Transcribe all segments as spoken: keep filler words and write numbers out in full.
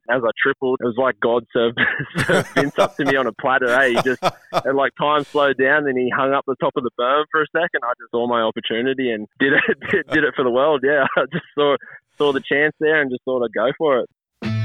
as I tripled, it was like God served, served Vince up to me on a platter. Eh? He just, and like time slowed down, and he hung up the top of the berm for a second. I just saw my opportunity and did it, did, did it for the world. Yeah, I just saw saw the chance there and just thought I'd go for it.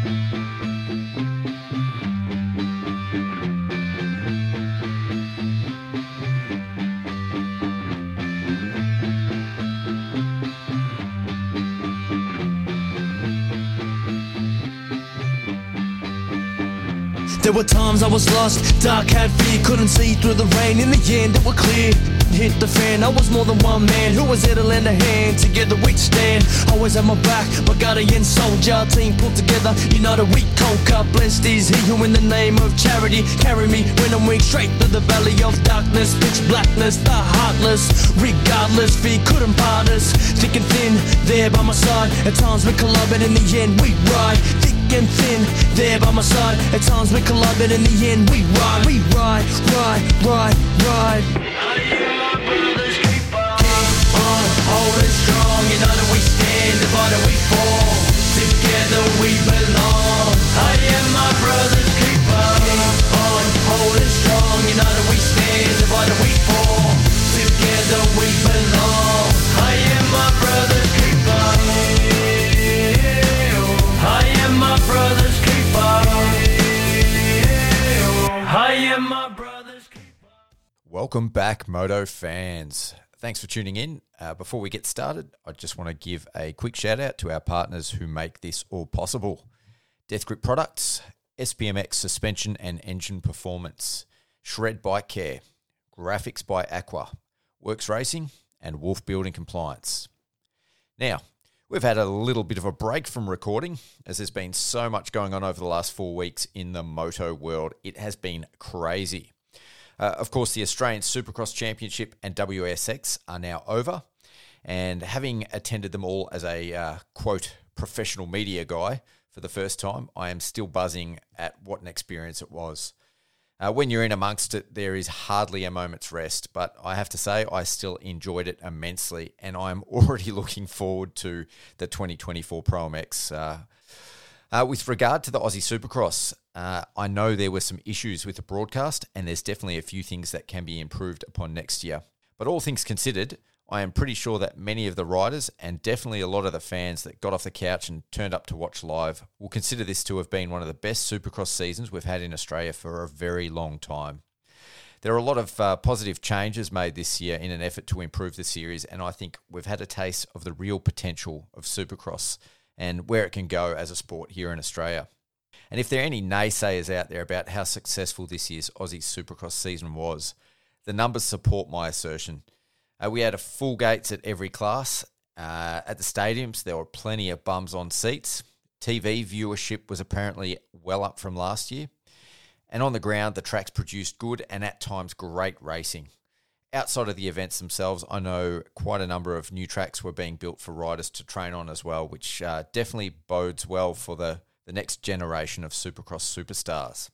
There were times I was lost, dark had fear, couldn't see through the rain. In the end it was clear, hit the fan. I was more than one man who was there to lend a hand. Together we'd stand, always had my back, my guardian soldier. Team put together, united we conquer. Blessed is he who in the name of charity carry me when I'm weak straight through the valley of darkness. Pitch blackness, the heartless, regardless, fear couldn't part us. Thick and thin, there by my side. At times we collide, but in the end we ride. Thick and thin, there by my side. At times we collide, but in the end we ride. We ride, ride, ride, ride. I am my brother's keeper. Keep on holding strong. United we stand, divided we fall. Together we belong. I am my brother's keeper. Keep on holding strong. United we stand, divided we fall. Together we belong. I am my brother's keeper. I am my brother's keeper. I am my brother's keeper. Welcome back, Moto fans. Thanks for tuning in. Uh, before we get started, I just want to give a quick shout out to our partners who make this all possible. Death Grip Products, S P M X Suspension and Engine Performance, Shred Bike Care, Graphics by Aqua, Works Racing, and Wolf Building Compliance. Now, we've had a little bit of a break from recording as there's been so much going on over the last four weeks in the moto world. It has been crazy. Uh, of course, the Australian Supercross Championship and W S X are now over, and having attended them all as a, uh, quote, professional media guy for the first time, I am still buzzing at what an experience it was. Uh, when you're in amongst it, there is hardly a moment's rest, but I have to say I still enjoyed it immensely, and I'm already looking forward to the twenty twenty-four Pro M X. Uh, uh, with regard to the Aussie Supercross, uh, I know there were some issues with the broadcast, and there's definitely a few things that can be improved upon next year. But all things considered, I am pretty sure that many of the riders and definitely a lot of the fans that got off the couch and turned up to watch live will consider this to have been one of the best Supercross seasons we've had in Australia for a very long time. There are a lot of uh, positive changes made this year in an effort to improve the series, and I think we've had a taste of the real potential of Supercross and where it can go as a sport here in Australia. And if there are any naysayers out there about how successful this year's Aussie Supercross season was, the numbers support my assertion. Uh, we had a full gates at every class. Uh, at the stadiums, there were plenty of bums on seats. T V viewership was apparently well up from last year. And on the ground, the tracks produced good and at times great racing. Outside of the events themselves, I know quite a number of new tracks were being built for riders to train on as well, which uh, definitely bodes well for the, the next generation of Supercross superstars.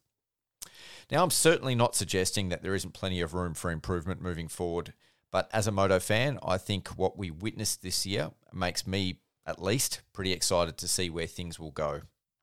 Now, I'm certainly not suggesting that there isn't plenty of room for improvement moving forward, but as a moto fan, I think what we witnessed this year makes me, at least, pretty excited to see where things will go.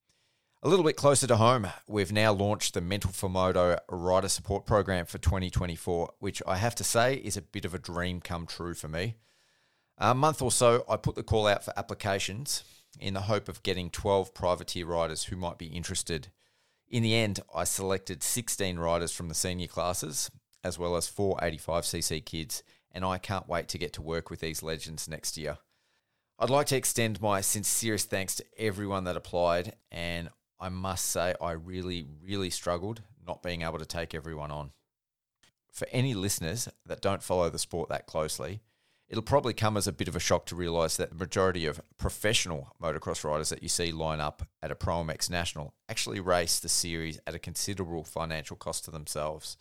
A little bit closer to home, we've now launched the Mental for Moto Rider Support Program for twenty twenty-four, which I have to say is a bit of a dream come true for me. A month or so, I put the call out for applications in the hope of getting twelve privateer riders who might be interested. In the end, I selected sixteen riders from the senior classes, as well as four eighty-five c c kids, and I can't wait to get to work with these legends next year. I'd like to extend my sincerest thanks to everyone that applied, and I must say I really, really struggled not being able to take everyone on. For any listeners that don't follow the sport that closely, it'll probably come as a bit of a shock to realise that the majority of professional motocross riders that you see line up at a Pro M X National actually race the series at a considerable financial cost to themselves.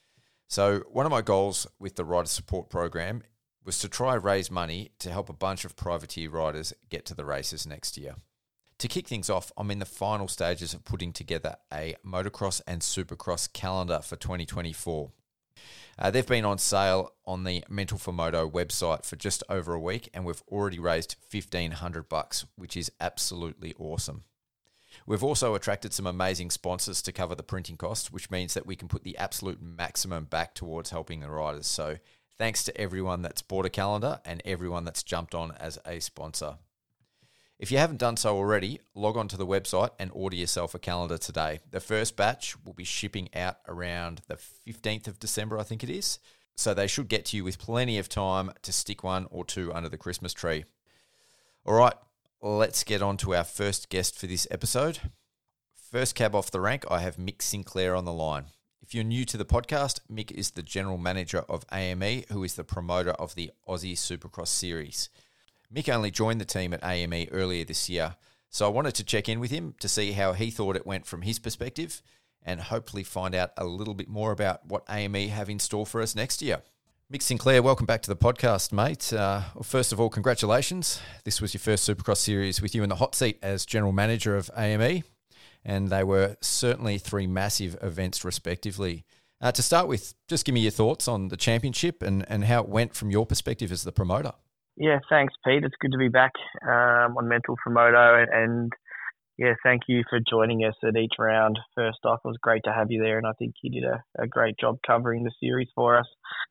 So one of my goals with the Rider Support Program was to try raise money to help a bunch of privateer riders get to the races next year. To kick things off, I'm in the final stages of putting together a motocross and supercross calendar for twenty twenty-four. Uh, they've been on sale on the Mental for Moto website for just over a week, and we've already raised fifteen hundred bucks, which is absolutely awesome. We've also attracted some amazing sponsors to cover the printing costs, which means that we can put the absolute maximum back towards helping the riders. So thanks to everyone that's bought a calendar and everyone that's jumped on as a sponsor. If you haven't done so already, log on to the website and order yourself a calendar today. The first batch will be shipping out around the fifteenth of December, I think it is. So they should get to you with plenty of time to stick one or two under the Christmas tree. All right, let's get on to our first guest for this episode. First cab off the rank, I have Mick Sinclair on the line. If you're new to the podcast, Mick is the general manager of A M E, who is the promoter of the Aussie Supercross Series. Mick only joined the team at A M E earlier this year, so I wanted to check in with him to see how he thought it went from his perspective and hopefully find out a little bit more about what A M E have in store for us next year. Mick Sinclair, welcome back to the podcast, mate. Uh, well, first of all, congratulations. This was your first Supercross Series with you in the hot seat as general manager of A M E, and they were certainly three massive events respectively. Uh, to start with, just give me your thoughts on the championship and, and how it went from your perspective as the promoter. Yeah, thanks, Pete. It's good to be back um, on Mental for Moto. And, and, yeah, thank you for joining us at each round. First off, it was great to have you there, and I think you did a, a great job covering the series for us.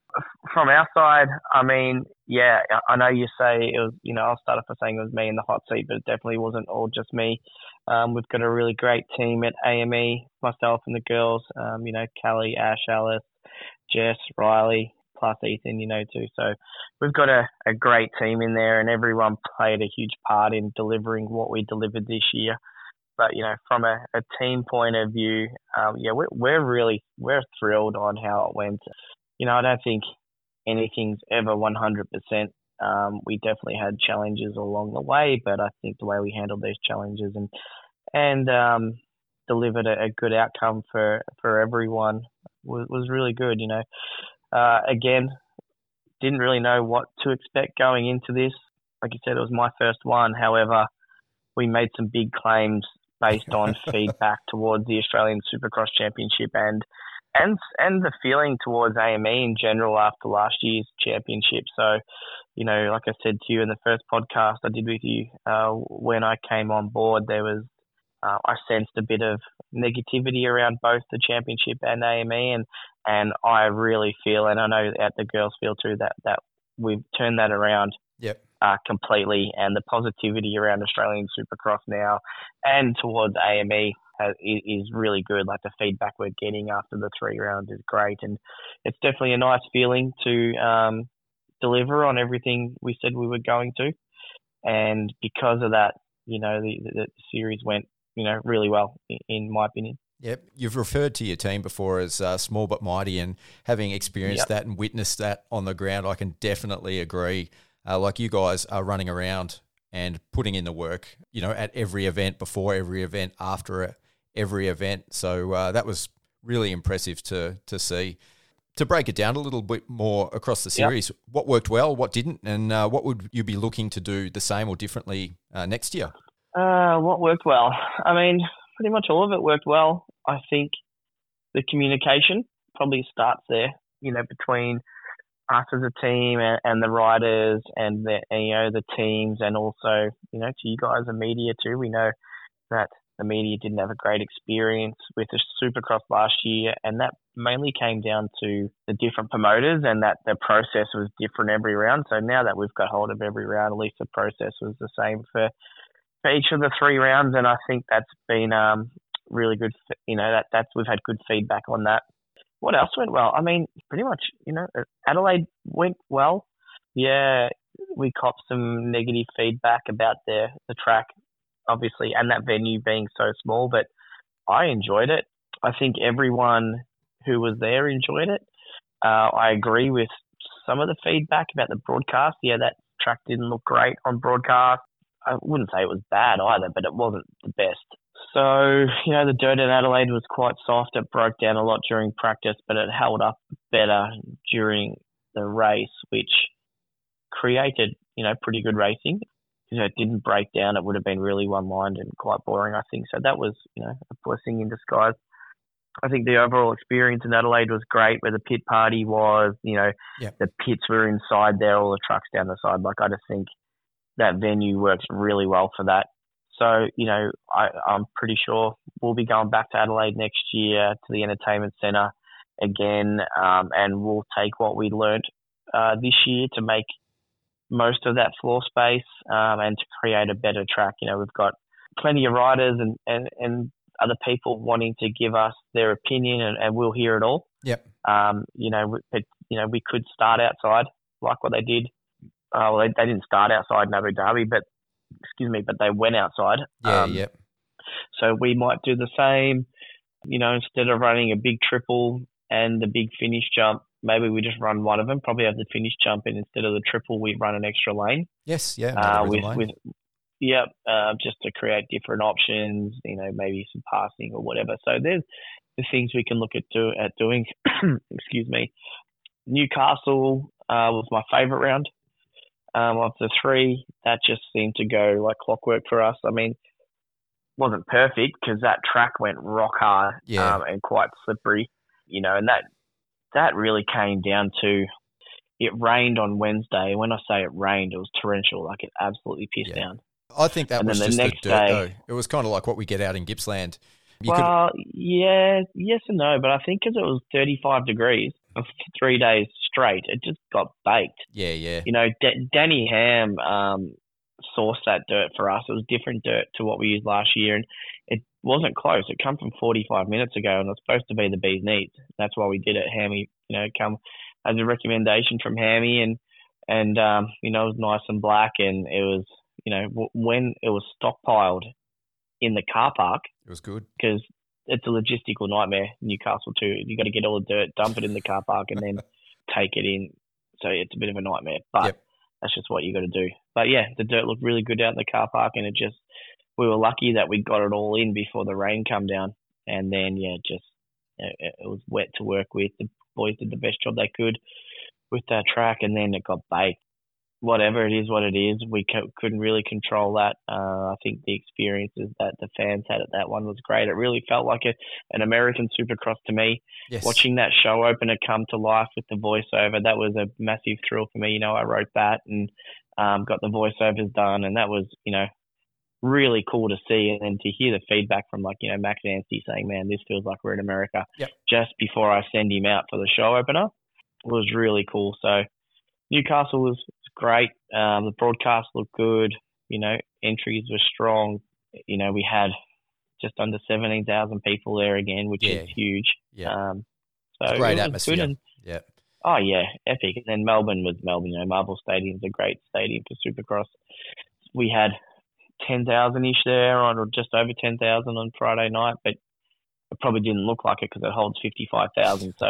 From our side, I mean, yeah, I know you say it was, you know, I'll start off by saying it was me in the hot seat, but it definitely wasn't all just me. Um, we've got a really great team at A M E, myself and the girls, um, you know, Callie, Ash, Alice, Jess, Riley, plus Ethan, you know, too. So we've got a, a great team in there, and everyone played a huge part in delivering what we delivered this year. But, you know, from a, a team point of view, um, yeah, we're, we're really, we're thrilled on how it went. You know, I don't think anything's ever one hundred percent. Um, we definitely had challenges along the way, but I think the way we handled those challenges and, and, um, delivered a, a good outcome for, for everyone was, was really good, you know. Uh, again, didn't really know what to expect going into this. Like you said, it was my first one. However, we made some big claims based on feedback towards the Australian Supercross Championship and and and the feeling towards A M E in general after last year's championship. So, you know, like I said to you in the first podcast I did with you, uh, when I came on board, there was uh, I sensed a bit of negativity around both the championship and A M E, and and I really feel, and I know that the girls feel too, that that we've turned that around. Yep. Uh, completely, and the positivity around Australian Supercross now and towards A M E has, is really good. Like the feedback we're getting after the three rounds is great, and it's definitely a nice feeling to um, deliver on everything we said we were going to. And because of that, you know, the, the, the series went, you know, really well, in, in my opinion. Yep, you've referred to your team before as uh, small but mighty, and having experienced yep. that and witnessed that on the ground, I can definitely agree. Uh, like you guys are running around and putting in the work, you know, at every event, before every event, after every event. So uh, that was really impressive to to see. To break it down a little bit more across the series, yep. what worked well, what didn't, and uh, what would you be looking to do the same or differently uh, next year? Uh, what worked well? I mean, pretty much all of it worked well. I think the communication probably starts there, you know, between us as a team and, and the riders and the, and, you know, the teams, and also, you know, to you guys, the media too. We know that the media didn't have a great experience with the Supercross last year, and that mainly came down to the different promoters and that the process was different every round. So now that we've got hold of every round, at least the process was the same for, for each of the three rounds, and I think that's been um, really good. You know, that that's we've had good feedback on that. What else went well? I mean, pretty much, you know, Adelaide went well. Yeah, we copped some negative feedback about the, the track, obviously, and that venue being so small, but I enjoyed it. I think everyone who was there enjoyed it. Uh, I agree with some of the feedback about the broadcast. Yeah, that track didn't look great on broadcast. I wouldn't say it was bad either, but it wasn't the best. So, you know, the dirt in Adelaide was quite soft. It broke down a lot during practice, but it held up better during the race, which created, you know, pretty good racing. If it didn't break down, it would have been really one-lined and quite boring, I think. So that was, you know, a blessing in disguise. I think the overall experience in Adelaide was great, where the pit party was, you know, yep. the pits were inside there, all the trucks down the side. Like, I just think that venue works really well for that. So, you know, I, I'm pretty sure we'll be going back to Adelaide next year to the Entertainment Centre again, um, and we'll take what we learnt uh, this year to make most of that floor space um, and to create a better track. You know, we've got plenty of riders and, and, and other people wanting to give us their opinion, and, and we'll hear it all. Yep. Um, you know, we, you know, we could start outside like what they did. Uh, well, they, they didn't start outside in Abu Dhabi, but excuse me, but they went outside. Yeah, um, yep. So we might do the same. You know, instead of running a big triple and the big finish jump, maybe we just run one of them. Probably have the finish jump, and instead of the triple, we run an extra lane. Yes, yeah. Uh, with with, with Yep, uh, just to create different options, you know, maybe some passing or whatever. So there's the things we can look at do, at doing. Excuse me. Newcastle uh, was my favourite round um, of the three. That just seemed to go like clockwork for us. I mean, wasn't perfect because that track went rock hard Yeah. um, and quite slippery, you know, and that that really came down to it rained on Wednesday. When I say it rained, it was torrential, like it absolutely pissed Yeah. down. I think that And was then just the the next dirt, day- though. It was kind of like what we get out in Gippsland. You well, yeah, yes and no, but I think because it was thirty-five degrees for three days straight, it just got baked. could, yeah, yeah. You know, D- Danny Ham um, sourced that dirt for us. It was different dirt to what we used last year, and it wasn't close. It come from forty-five minutes ago, and it was supposed to be the bee's knees. That's why we did it. Hammy, you know, come as a recommendation from Hammy, and and um, you know, it was nice and black, and it was, you know, w- when it was stockpiled in the car park, It was good. because it's a logistical nightmare, Newcastle too. You got to get all the dirt, dump it in the car park, and then take it in. So it's a bit of a nightmare, but Yep. that's just what you got to do. But yeah, the dirt looked really good out in the car park, and it just, we were lucky that we got it all in before the rain come down. And then, yeah, just, it, it was wet to work with. The boys did the best job they could with that track, and then it got baked. Whatever, it is what it is. We co- couldn't really control that. Uh, I think the experiences that the fans had at that one was great. It really felt like a, an American Supercross to me. Yes. Watching that show opener come to life with the voiceover, that was a massive thrill for me. You know, I wrote that and um, got the voiceovers done, and that was, you know, really cool to see. And then to hear the feedback from, like, you know, Max Anstey saying, man, this feels like we're in America, Yep. just before I send him out for the show opener, was really cool. So Newcastle was great. Um, the broadcast looked good. You know, entries were strong. You know, we had just under seventeen thousand people there again, which Yeah. is huge. Yeah. Um, so It's great it was atmosphere. good. And, Yeah. oh, yeah, epic. And then Melbourne was Melbourne. You know, Marvel Stadium's a great stadium for Supercross. We had ten thousand-ish there, on, or just over ten thousand on Friday night, but it probably didn't look like it because it holds fifty-five thousand. So,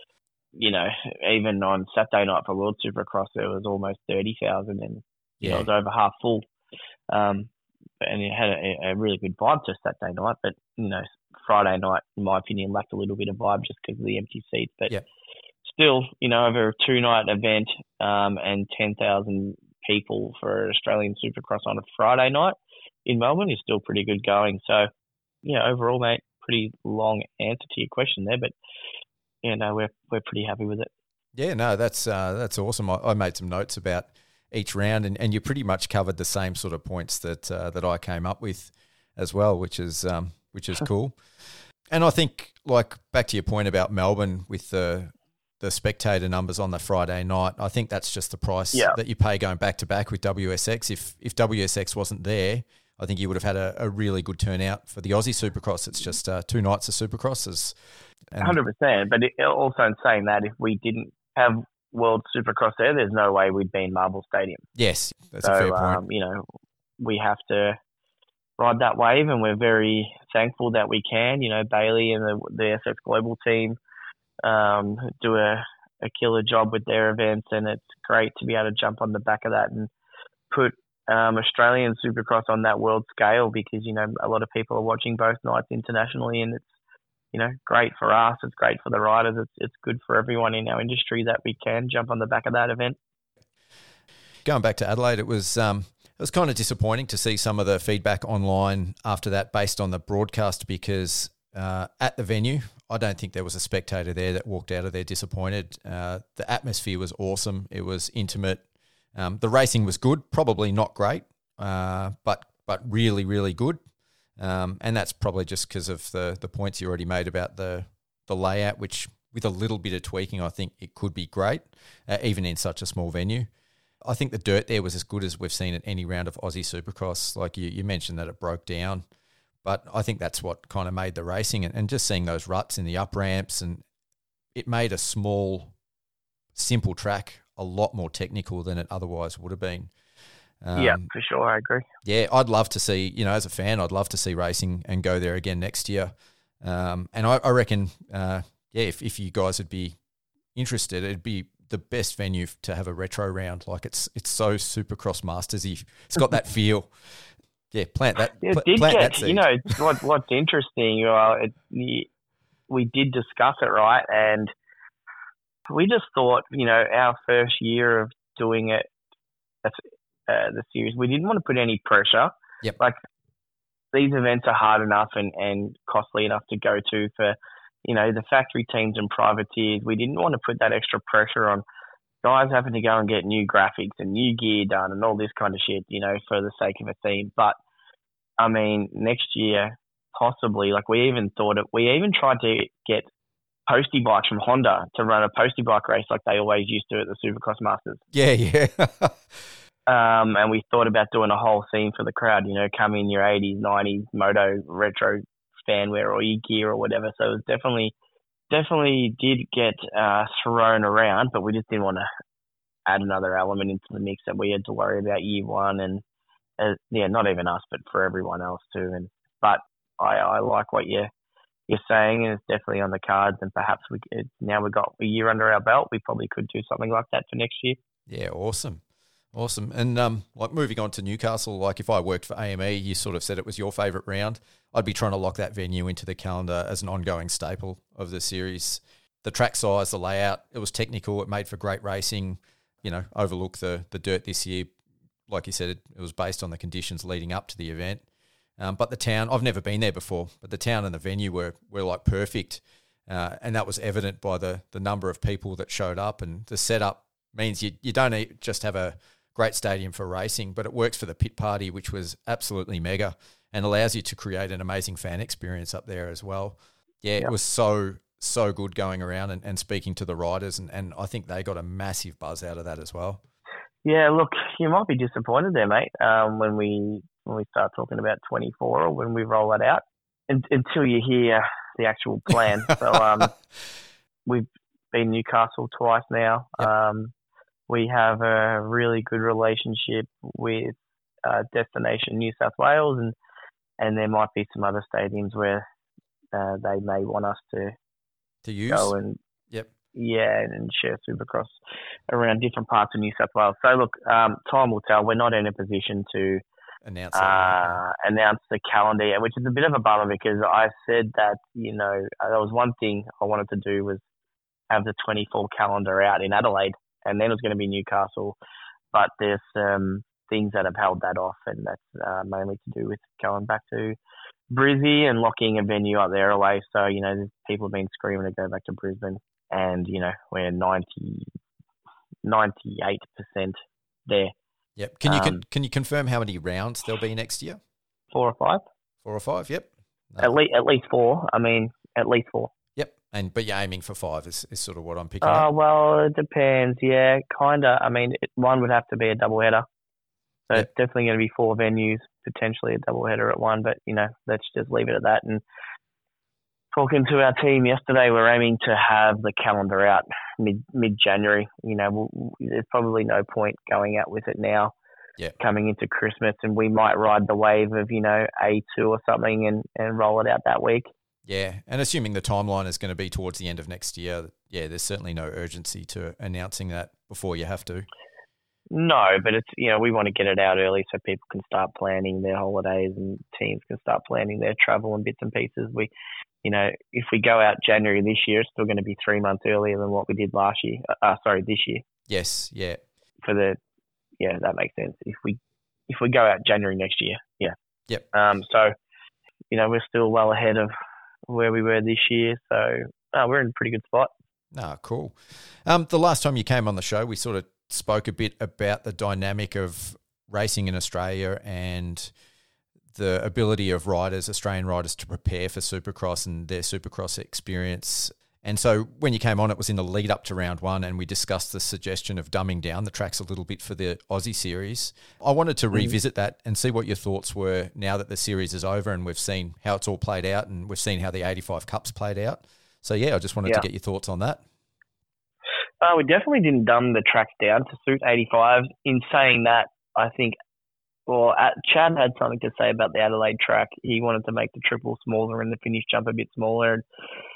you know, even on Saturday night for World Supercross, there was almost thirty thousand, and you know, Yeah. it was over half full. Um, and it had a, a really good vibe to Saturday night, but, you know, Friday night, in my opinion, lacked a little bit of vibe just because of the empty seats. But Yeah. still, you know, over a two-night event um, and ten thousand people for Australian Supercross on a Friday night in Melbourne is still pretty good going. So, yeah, overall, mate, pretty long answer to your question there, but, yeah, no, we're we're pretty happy with it. Yeah, no, that's uh, that's awesome. I, I made some notes about each round, and, and you pretty much covered the same sort of points that uh, that I came up with as well, which is um, which is cool. And I think, like, back to your point about Melbourne with the the spectator numbers on the Friday night, I think that's just the price Yeah. that you pay going back to back with W S X. If if W S X wasn't there, I think you would have had a, a really good turnout for the Aussie Supercross. It's just uh, two nights of Supercrosses. And- one hundred percent. But it, also in saying that, if we didn't have World Supercross there, there's no way we'd be in Marvel Stadium. Yes, that's so, a fair point. Um, you know, we have to ride that wave, and we're very thankful that we can. You know, Bailey and the, the S X Global team um, do a, a killer job with their events, and it's great to be able to jump on the back of that and put um, Australian Supercross on that world scale, because, you know, a lot of people are watching both nights internationally, and it's, you know, great for us. It's great for the riders. It's it's good for everyone in our industry that we can jump on the back of that event. Going back to Adelaide, it was um, it was kind of disappointing to see some of the feedback online after that based on the broadcast, because uh, at the venue, I don't think there was a spectator there that walked out of there disappointed. Uh, the atmosphere was awesome. It was intimate. Um, the racing was good, probably not great, uh, but but really, really good. Um, and that's probably just because of the the points you already made about the the layout, which with a little bit of tweaking, I think it could be great, uh, even in such a small venue. I think the dirt there was as good as we've seen at any round of Aussie Supercross. Like you, you mentioned that it broke down, but I think that's what kind of made the racing, and, and just seeing those ruts in the up ramps, and it made a small, simple track a lot more technical than it otherwise would have been. Um, yeah, for sure, I agree. Yeah, I'd love to see, you know, as a fan, I'd love to see racing and go there again next year. Um, and I, I reckon, uh, yeah, if, if you guys would be interested, it'd be the best venue to have a retro round. Like it's it's so Supercross Masters-y. It's got that feel. Yeah, plant that. Yeah, pl- it did plant get, that seed. you know, what, what's interesting, well, it, we did discuss it, right? And we just thought, you know, our first year of doing it, uh, the series, we didn't want to put any pressure. Yep. Like, these events are hard enough and, and costly enough to go to for, you know, the factory teams and privateers. We didn't want to put that extra pressure on guys having to go and get new graphics and new gear done and all this kind of shit, you know, for the sake of a theme. But, I mean, next year, possibly, like we even thought it, we even tried to get postie bikes from Honda to run a postie bike race like they always used to at the Supercross Masters. Yeah, yeah. Um, and we thought about doing a whole theme for the crowd, you know, come in your eighties, nineties, moto, retro fan wear or e-gear or whatever. So it was definitely, definitely did get uh, thrown around, but we just didn't want to add another element into the mix that we had to worry about year one. And, uh, yeah, not even us, but for everyone else too. And But I, I like what you're, you're saying, and it's definitely on the cards. And perhaps we it, now we've got a year under our belt, we probably could do something like that for next year. Yeah, awesome. Awesome. And um, like moving on to Newcastle, like if I worked for A M E, you sort of said it was your favourite round. I'd be trying to lock that venue into the calendar as an ongoing staple of the series. The track size, the layout, it was technical. It made for great racing. You know, overlook the the dirt this year. Like you said, it, it was based on the conditions leading up to the event. Um, but the town, I've never been there before, but the town and the venue were were like perfect. Uh, and that was evident by the the number of people that showed up, and the setup means you, you don't just have a great stadium for racing, but it works for the pit party, which was absolutely mega and allows you to create an amazing fan experience up there as well. Yeah, Yep. It was so, so good going around and, and speaking to the riders, and, and I think they got a massive buzz out of that as well. Yeah, look, you might be disappointed there, mate, um, when we when we start talking about twenty-four or when we roll that out, and, until you hear the actual plan. So um, we've been Newcastle twice now. Yep. Um, we have a really good relationship with uh, Destination New South Wales, and, and there might be some other stadiums where uh, they may want us to To use? go and Yep. yeah, and share Supercross around different parts of New South Wales. So look, um, time will tell. We're not in a position to Announce that. uh, announce the calendar yet, which is a bit of a bummer because I said that, you know, uh, there was one thing I wanted to do was have the twenty-four calendar out in Adelaide, and then it was going to be Newcastle. But there's um, things that have held that off, and that's uh, mainly to do with going back to Brizzy and locking a venue up there away. So, you know, people have been screaming to go back to Brisbane, and, you know, we're ninety, ninety-eight percent there. Yep. Can you um, can, can you confirm how many rounds there'll be next year? Four or five? Four or five? Yep. No. At least, at least four. I mean, at least four. Yep. And but you're aiming for five is, is sort of what I'm picking Uh, up. well, it depends. Yeah, kind of. I mean, it, one would have to be a double header. So Yep. it's definitely going to be four venues, potentially a double header at one. But, you know, let's just leave it at that. And talking to our team yesterday, we're aiming to have the calendar out mid, mid-January. You know, we'll, there's probably no point going out with it now. Yep. Coming into Christmas, and we might ride the wave of, you know, A two or something and, and roll it out that week. Yeah. And assuming the timeline is going to be towards the end of next year, yeah, there's certainly no urgency to announcing that before you have to. No, but it's, you know, we want to get it out early so people can start planning their holidays and teams can start planning their travel and bits and pieces. We, you know, if we go out January this year, it's still going to be three months earlier than what we did last year. Uh, sorry, this year. Yes. Yeah. For the, yeah, that makes sense. If we, if we go out January next year, yeah. Yep. Um. So, you know, we're still well ahead of where we were this year. So uh, we're in a pretty good spot. Ah, cool. Um, the last time you came on the show, we sort of spoke a bit about the dynamic of racing in Australia and the ability of riders, Australian riders, to prepare for Supercross and their Supercross experience. And so when you came on, it was in the lead up to round one, and we discussed the suggestion of dumbing down the tracks a little bit for the Aussie series. I wanted to revisit that and see what your thoughts were now that the series is over and we've seen how it's all played out and we've seen how the eighty-five Cup's played out. So, yeah, I just wanted yeah. to get your thoughts on that. Uh, we definitely didn't dumb the tracks down to suit eighty-five. In saying that, I think, well, at, Chad had something to say about the Adelaide track. He wanted to make the triple smaller and the finish jump a bit smaller. And,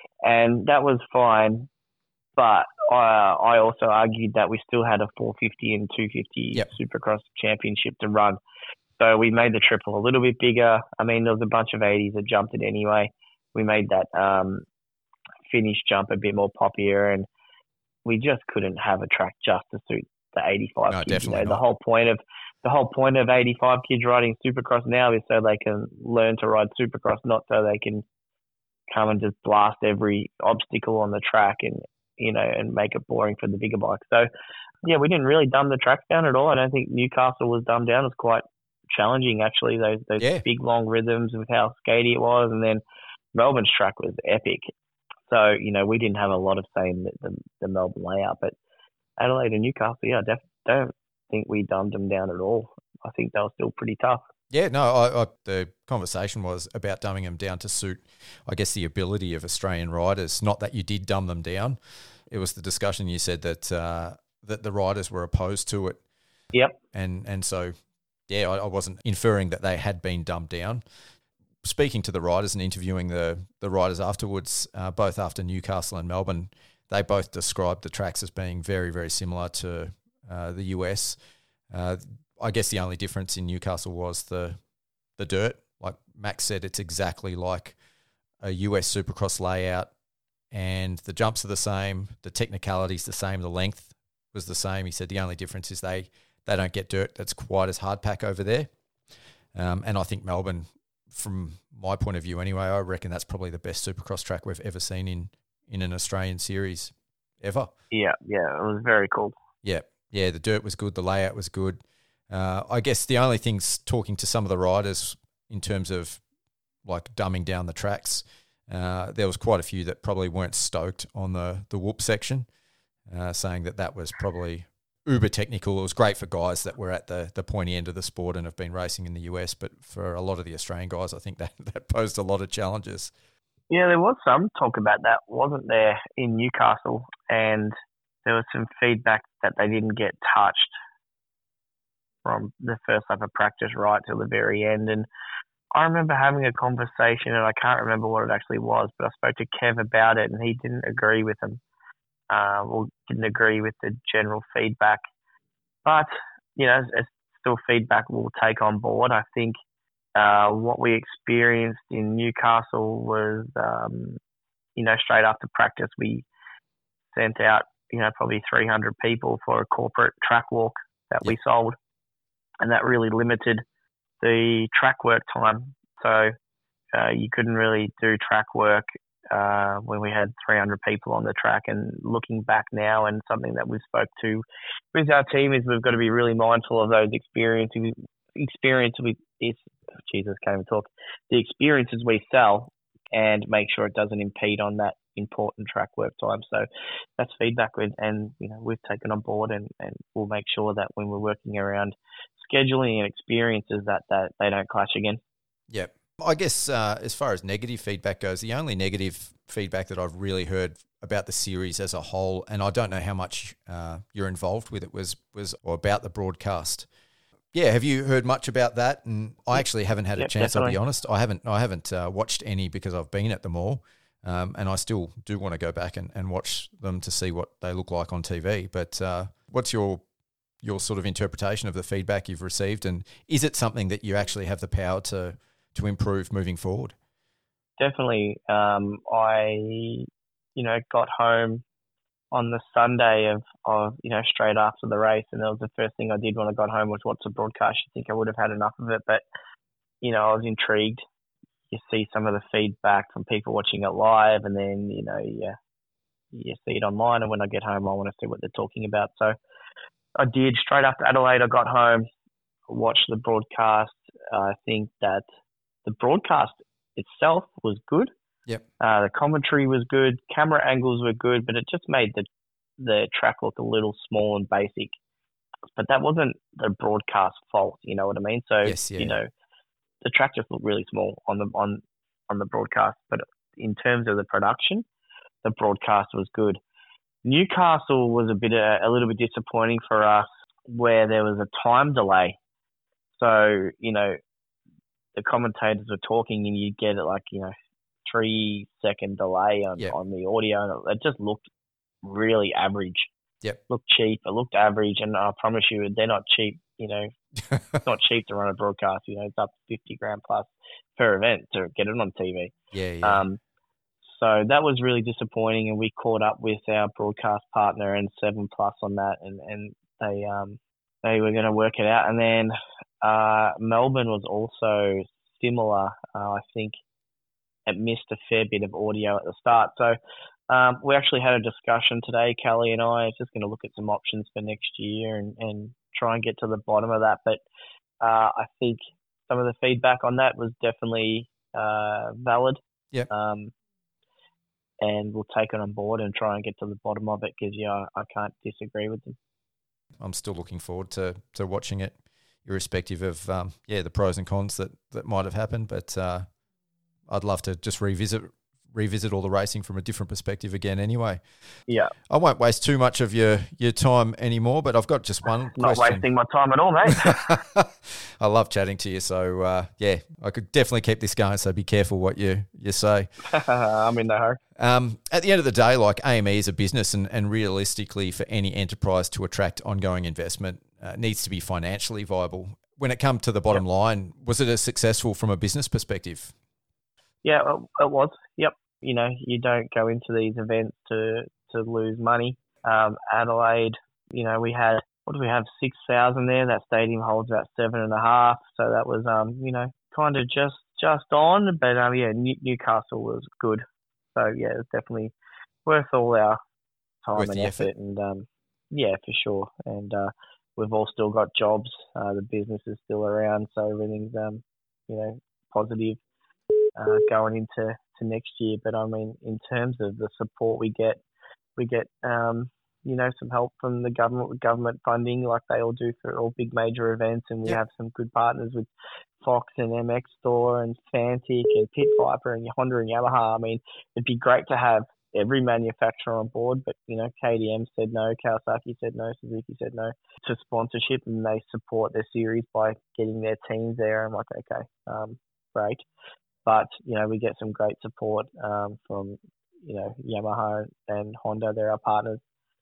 And that was fine, but uh, I also argued that we still had a four fifty and two fifty yep. Supercross championship to run. So we made the triple a little bit bigger. I mean, there was a bunch of eighties that jumped it anyway. We made that um, finish jump a bit more poppier, and we just couldn't have a track just to suit the eighty-five no, kids. Definitely you know, not. The whole point of the whole point of eighty-five kids riding Supercross now is so they can learn to ride Supercross, not so they can come and just blast every obstacle on the track and, you know, and make it boring for the bigger bikes. So, yeah, we didn't really dumb the track down at all. I don't think Newcastle was dumbed down. It was quite challenging, actually, those those yeah. big, long rhythms with how skatey it was. And then Melbourne's track was epic. So, you know, we didn't have a lot of say in the, the, the Melbourne layout. But Adelaide and Newcastle, yeah, I def- don't think we dumbed them down at all. I think they were still pretty tough. Yeah, no, I, I, the conversation was about dumbing them down to suit, I guess, the ability of Australian riders. Not that you did dumb them down. It was the discussion you said that uh, that the riders were opposed to it. Yep. And and so, yeah, I, I wasn't inferring that they had been dumbed down. Speaking to the riders and interviewing the, the riders afterwards, uh, both after Newcastle and Melbourne, they both described the tracks as being very, very similar to uh, the U S. Uh, I guess the only difference in Newcastle was the the dirt. Like Max said, it's exactly like a U S Supercross layout, and the jumps are the same, the technicality's the same, the length was the same. He said the only difference is they, they don't get dirt that's quite as hard pack over there. Um, and I think Melbourne, from my point of view anyway, I reckon that's probably the best Supercross track we've ever seen in, in an Australian series ever. Yeah, yeah, it was very cool. Yeah, yeah, the dirt was good, the layout was good. Uh, I guess the only things, talking to some of the riders in terms of like dumbing down the tracks, uh, there was quite a few that probably weren't stoked on the, the whoop section, uh, saying that that was probably uber technical. It was great for guys that were at the, the pointy end of the sport and have been racing in the U S, but for a lot of the Australian guys, I think that, that posed a lot of challenges. Yeah, there was some talk about that, wasn't there, in Newcastle, and there was some feedback that they didn't get touched from the first lap of practice right till the very end. And I remember having a conversation, and I can't remember what it actually was, but I spoke to Kev about it, and he didn't agree with them, uh, or didn't agree with the general feedback. But, you know, it's still feedback we'll take on board. I think uh, what we experienced in Newcastle was, um, you know, straight after practice, we sent out, you know, probably three hundred people for a corporate track walk that yep. we sold. And that really limited the track work time. So uh, you couldn't really do track work uh, when we had three hundred people on the track. And looking back now, and something that we spoke to with our team, is we've got to be really mindful of those experiences. Experiences we, it's, Jesus, can't even talk. The experiences we sell, and make sure it doesn't impede on that important track work time. So that's feedback, with, and you know, we've taken on board, and, and we'll make sure that when we're working around scheduling and experiences that, that they don't clash again. Yeah. I guess uh, as far as negative feedback goes, the only negative feedback that I've really heard about the series as a whole, and I don't know how much uh, you're involved with it, was was or about the broadcast. Yeah, have you heard much about that? And I actually haven't had yep, a chance. definitely. I'll be honest. I haven't. I haven't uh, watched any because I've been at them all, um, and I still do want to go back and, and watch them to see what they look like on T V. But uh, what's your your sort of interpretation of the feedback you've received, and is it something that you actually have the power to to improve moving forward? Definitely. Um, I, you know, got home on the Sunday of, of, you know, straight after the race, and that was the first thing I did when I got home was watch the broadcast. You think I would have had enough of it, but, you know, I was intrigued. You see some of the feedback from people watching it live, and then, you know, you, you see it online, and when I get home, I want to see what they're talking about. So I did. Straight after Adelaide, I got home, watched the broadcast. I think that the broadcast itself was good. Yep. Uh, the commentary was good. Camera angles were good, but it just made the the track look a little small and basic. But that wasn't the broadcast fault, you know what I mean? So, yes, yeah. you know, the track just looked really small on the on on the broadcast. But in terms of the production, the broadcast was good. Newcastle was a bit uh, a little bit disappointing for us, where there was a time delay. So, you know, the commentators were talking and you get it like, you know, three second delay on, yep. on the audio. And it just looked really average. Yep. Looked cheap. It looked average. And I promise you, they're not cheap, you know. It's not cheap to run a broadcast. You know, it's up fifty grand plus per event to get it on T V. Yeah, yeah. Um, so that was really disappointing. And we caught up with our broadcast partner and Seven Plus on that. And, and they, um, they were going to work it out. And then uh, Melbourne was also similar. Uh, I think it missed a fair bit of audio at the start. So um, we actually had a discussion today, Callie and I, just going to look at some options for next year and, and try and get to the bottom of that. But uh, I think some of the feedback on that was definitely uh, valid. Yep. Um, and we'll take it on board and try and get to the bottom of it because, yeah, I, I can't disagree with them. I'm still looking forward to, to watching it, irrespective of, um, yeah, the pros and cons that, that might have happened. But uh, I'd love to just revisit revisit all the racing from a different perspective again anyway. Yeah. I won't waste too much of your, your time anymore, but I've got just one Not question. wasting my time at all, mate. I love chatting to you. So, uh, yeah, I could definitely keep this going, so be careful what you, you say. I'm in no hurry. Um, at the end of the day, like A M E is a business, and, and realistically for any enterprise to attract ongoing investment uh, needs to be financially viable. When it comes to the bottom yep. line, was it as successful from a business perspective? Yeah, it was. Yep. You know, you don't go into these events to, to lose money. Um, Adelaide, you know, we had, what do we have, six thousand there. That stadium holds about seven and a half. So that was, um, you know, kind of just, just on. But, um, yeah, New- Newcastle was good. So, yeah, it's definitely worth all our time worth and the effort. effort. And, um, yeah, for sure. And uh, we've all still got jobs. Uh, the business is still around. So everything's, um, you know, positive uh, going into to next year. But, I mean, in terms of the support we get, we get, um, you know, some help from the government with government funding like they all do for all big major events. And we yep. have some good partners with Fox and M X Store and Fantic and Pit Viper and Honda and Yamaha. I mean, it'd be great to have every manufacturer on board, but, you know, K D M said no, Kawasaki said no, Suzuki said no to sponsorship, and they support their series by getting their teams there. I'm like, okay, um, great. But, you know, we get some great support um, from, you know, Yamaha and Honda. They're our partners.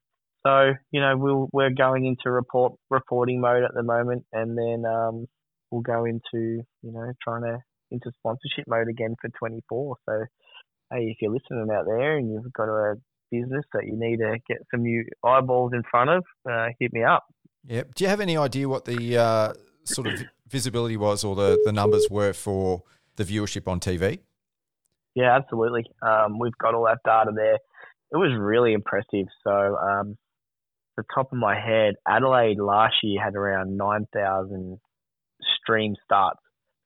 So, you know, we'll, we're going into report reporting mode at the moment, and then um, we'll go into, you know, trying to into sponsorship mode again for twenty-four. So, hey, if you're listening out there and you've got a business that you need to get some new eyeballs in front of, uh, hit me up. Yep. Do you have any idea what the uh, sort of visibility was, or the, the numbers were for the viewership on T V? Yeah, absolutely. Um, we've got all that data there. It was really impressive. So, um, the top of my head, Adelaide last year had around nine thousand stream starts.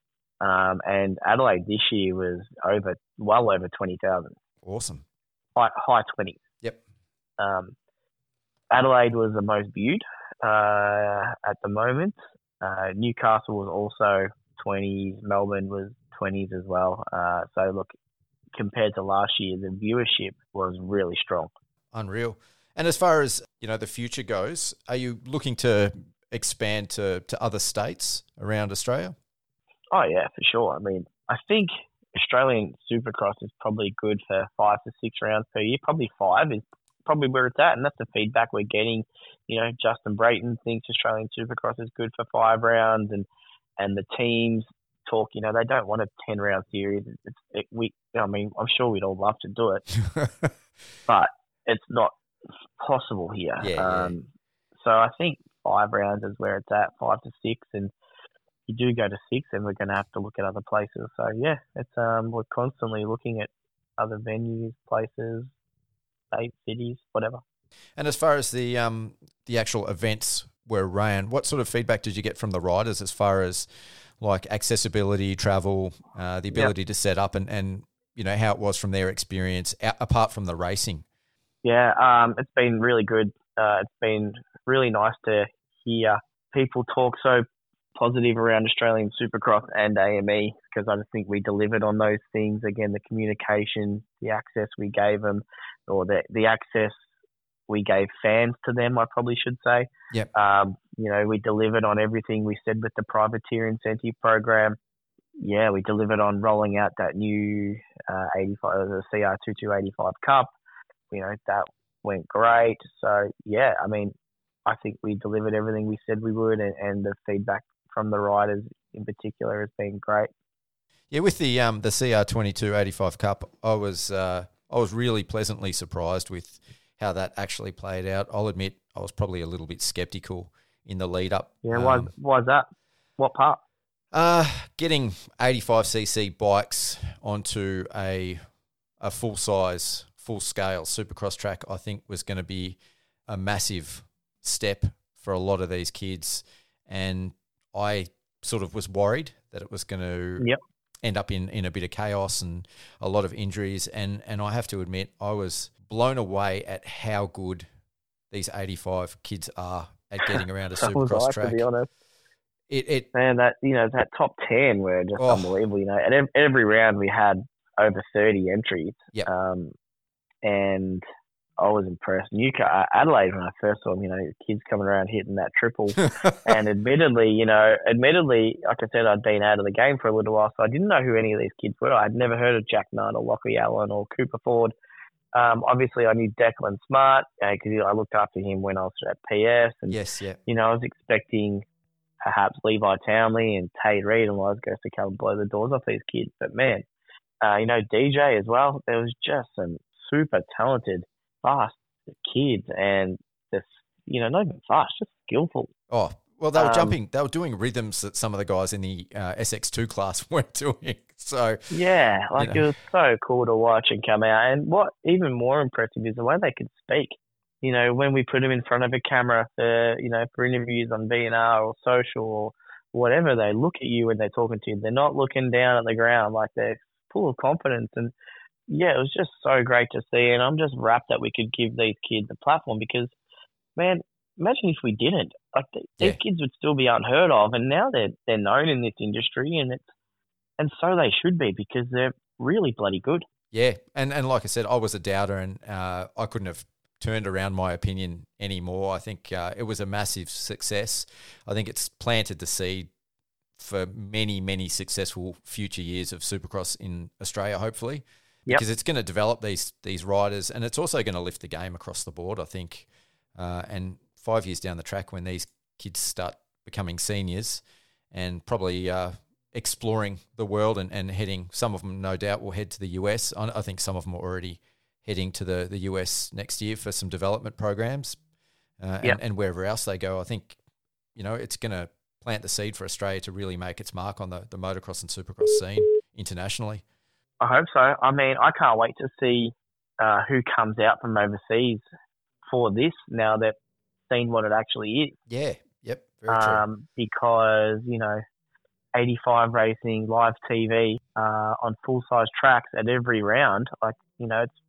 Um, and Adelaide this year was over, well over twenty thousand. Awesome. High, high twenties. Yep. Um, Adelaide was the most viewed uh, at the moment. Uh, Newcastle was also twenties. Melbourne was twenties as well. Uh, so, look, compared to last year, the viewership was really strong. Unreal. And as far as, you know, the future goes, are you looking to expand to, to other states around Australia? Oh, yeah, for sure. I mean, I think Australian Supercross is probably good for five to six rounds per year. Probably five is probably where it's at, and that's the feedback we're getting. You know, Justin Brayton thinks Australian Supercross is good for five rounds, and, and the teams talk, you know, they don't want a ten-round series. It's, it, we, I mean, I'm sure we'd all love to do it, but it's not possible here. Yeah, um, yeah. So I think five rounds is where it's at, five to six, and you do go to six, and we're going to have to look at other places. So yeah, it's um, we're constantly looking at other venues, places, states, cities, whatever. And as far as the um the actual events were ran, what sort of feedback did you get from the riders as far as like accessibility, travel, uh, the ability yep. to set up, and, and you know how it was from their experience, apart from the racing? Yeah, um, it's been really good. Uh, it's been really nice to hear people talk so positive around Australian Supercross and A M E, because I just think we delivered on those things. Again, the communication, the access we gave them, or the the access we gave fans to them, I probably should say. Yep. Um, you know, we delivered on everything we said with the privateer incentive program. Yeah, we delivered on rolling out that new uh, eighty-five, the C R twenty-two eighty-five Cup. You know, that went great. So, yeah, I mean, I think we delivered everything we said we would, and, and the feedback from the riders in particular has been great. Yeah, with the um the C R twenty-two eighty-five Cup, I was uh, I was really pleasantly surprised with how that actually played out. I'll admit I was probably a little bit sceptical in the lead up. Yeah, why um, why is that? What part? Uh getting eighty-five c c bikes onto a a full size, full scale Supercross track, I think was going to be a massive step for a lot of these kids, and I sort of was worried that it was going to yep. end up in, in a bit of chaos and a lot of injuries. And, and I have to admit, I was blown away at how good these eighty-five kids are at getting around a Supercross track. To be honest. It, it, Man, that, you know, that top ten were just oh. unbelievable. You know, at every, every round we had over thirty entries. Yep. Um, and I was impressed. Newcastle, Adelaide, when I first saw them, you know, kids coming around hitting that triple. And admittedly, you know, admittedly, like I said, I'd been out of the game for a little while, so I didn't know who any of these kids were. I'd never heard of Jack Nutt or Lockie Allen or Cooper Ford. Um, obviously, I knew Declan Smart because uh, I looked after him when I was at P S. And, yes, yeah. You know, I was expecting perhaps Levi Townley and Tate Reid and those guys to come and blow the doors off these kids. But, man, uh, you know, D J as well, there was just some super talented, fast kids, and just, you know, not even fast, just skillful. Oh, well, they were um, jumping, they were doing rhythms that some of the guys in the uh, S X two class weren't doing. So yeah, like you know. It was so cool to watch and come out. And what even more impressive is the way they could speak. You know, when we put them in front of a camera for, you know, for interviews on B N R or social or whatever, they look at you when they're talking to you. They're not looking down at the ground, like they're full of confidence. And yeah, it was just so great to see, and I'm just rapt that we could give these kids a platform because, man, imagine if we didn't. Like these yeah. kids would still be unheard of, and now they're they're known in this industry, and it's and so they should be because they're really bloody good. Yeah, and and like I said, I was a doubter, and uh, I couldn't have turned around my opinion anymore. I think uh, it was a massive success. I think it's planted the seed for many, many successful future years of Supercross in Australia, hopefully. Yep. Because it's going to develop these these riders, and it's also going to lift the game across the board, I think. Uh, and five years down the track, when these kids start becoming seniors and probably uh, exploring the world and, and heading, some of them no doubt will head to the U S. I, I think some of them are already heading to the, the U S next year for some development programs uh, yep. and, and wherever else they go. I think, you know, it's going to plant the seed for Australia to really make its mark on the, the motocross and Supercross scene internationally. I hope so. I mean, I can't wait to see uh, who comes out from overseas for this now that seen what it actually is. Yeah, yep, very true. Um, because, you know, eighty-five racing, live T V uh, on full-size tracks at every round, like, you know, it's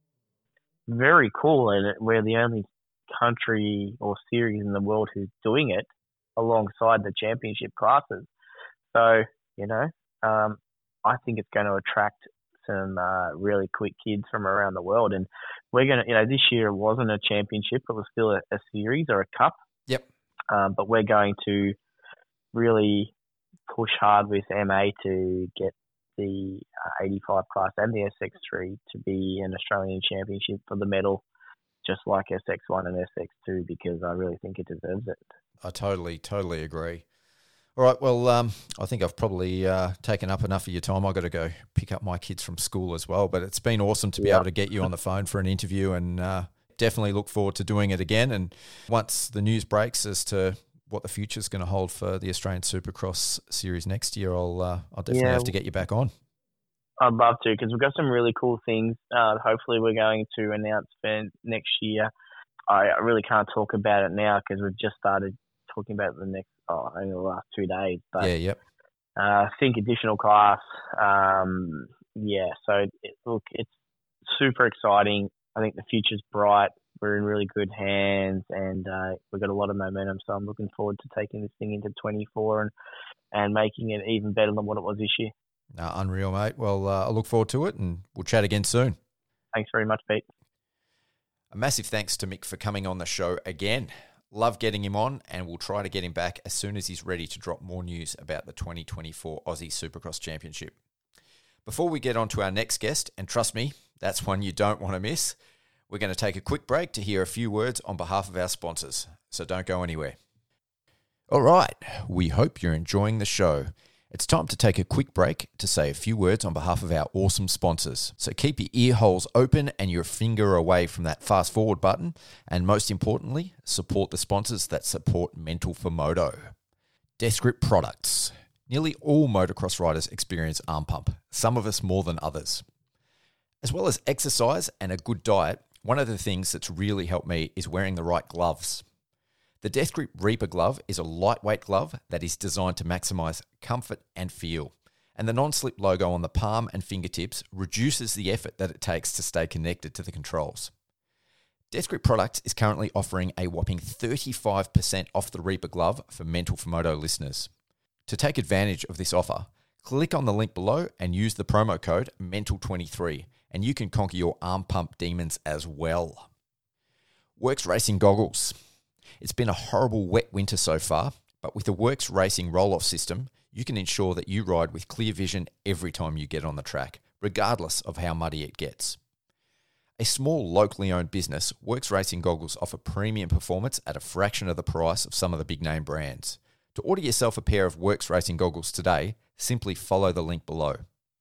very cool, and we're the only country or series in the world who's doing it alongside the championship classes. So, you know, um, I think it's going to attract some uh, really quick kids from around the world. And we're going to, you know, this year it wasn't a championship, it was still a, a series or a cup. Yep. Um, but we're going to really push hard with M A to get the uh, eighty-five class and the S X three to be an Australian championship for the medal, just like S X one and S X two, because I really think it deserves it. I totally, totally agree. All right, well, um, I think I've probably uh, taken up enough of your time. I've got to go pick up my kids from school as well, but it's been awesome to be yeah. able to get you on the phone for an interview, and uh, definitely look forward to doing it again. And once the news breaks as to what the future is going to hold for the Australian Supercross series next year, I'll uh, I'll definitely yeah. have to get you back on. I'd love to, because we've got some really cool things. Uh, hopefully we're going to announce for next year. I, I really can't talk about it now because we've just started talking about the next, oh, only the last two days. But yeah, yep. uh, think additional class. Um, yeah, so it, look, it's super exciting. I think the future's bright. We're in really good hands, and uh, we've got a lot of momentum. So I'm looking forward to taking this thing into twenty-four and, and making it even better than what it was this year. No, unreal, mate. Well, uh, I look forward to it, and we'll chat again soon. Thanks very much, Pete. A massive thanks to Mick for coming on the show again. Love getting him on, and we'll try to get him back as soon as he's ready to drop more news about the twenty twenty-four Aussie Supercross Championship. Before we get on to our next guest, and trust me, that's one you don't want to miss, we're going to take a quick break to hear a few words on behalf of our sponsors, so don't go anywhere. All right, we hope you're enjoying the show. It's time to take a quick break to say a few words on behalf of our awesome sponsors. So keep your ear holes open and your finger away from that fast forward button. And most importantly, support the sponsors that support Mental for Moto. Death Grip Products. Nearly all motocross riders experience arm pump, some of us more than others. As well as exercise and a good diet, one of the things that's really helped me is wearing the right gloves. The Death Grip Reaper glove is a lightweight glove that is designed to maximize comfort and feel, and the non-slip logo on the palm and fingertips reduces the effort that it takes to stay connected to the controls. Death Grip Products is currently offering a whopping thirty-five percent off the Reaper glove for Mental for Moto listeners. To take advantage of this offer, click on the link below and use the promo code mental twenty-three, and you can conquer your arm pump demons as well. Works Racing Goggles. It's been a horrible wet winter so far, but with the Works Racing roll-off system, you can ensure that you ride with clear vision every time you get on the track, regardless of how muddy it gets. A small locally owned business, Works Racing Goggles offer premium performance at a fraction of the price of some of the big name brands. To order yourself a pair of Works Racing Goggles today, simply follow the link below.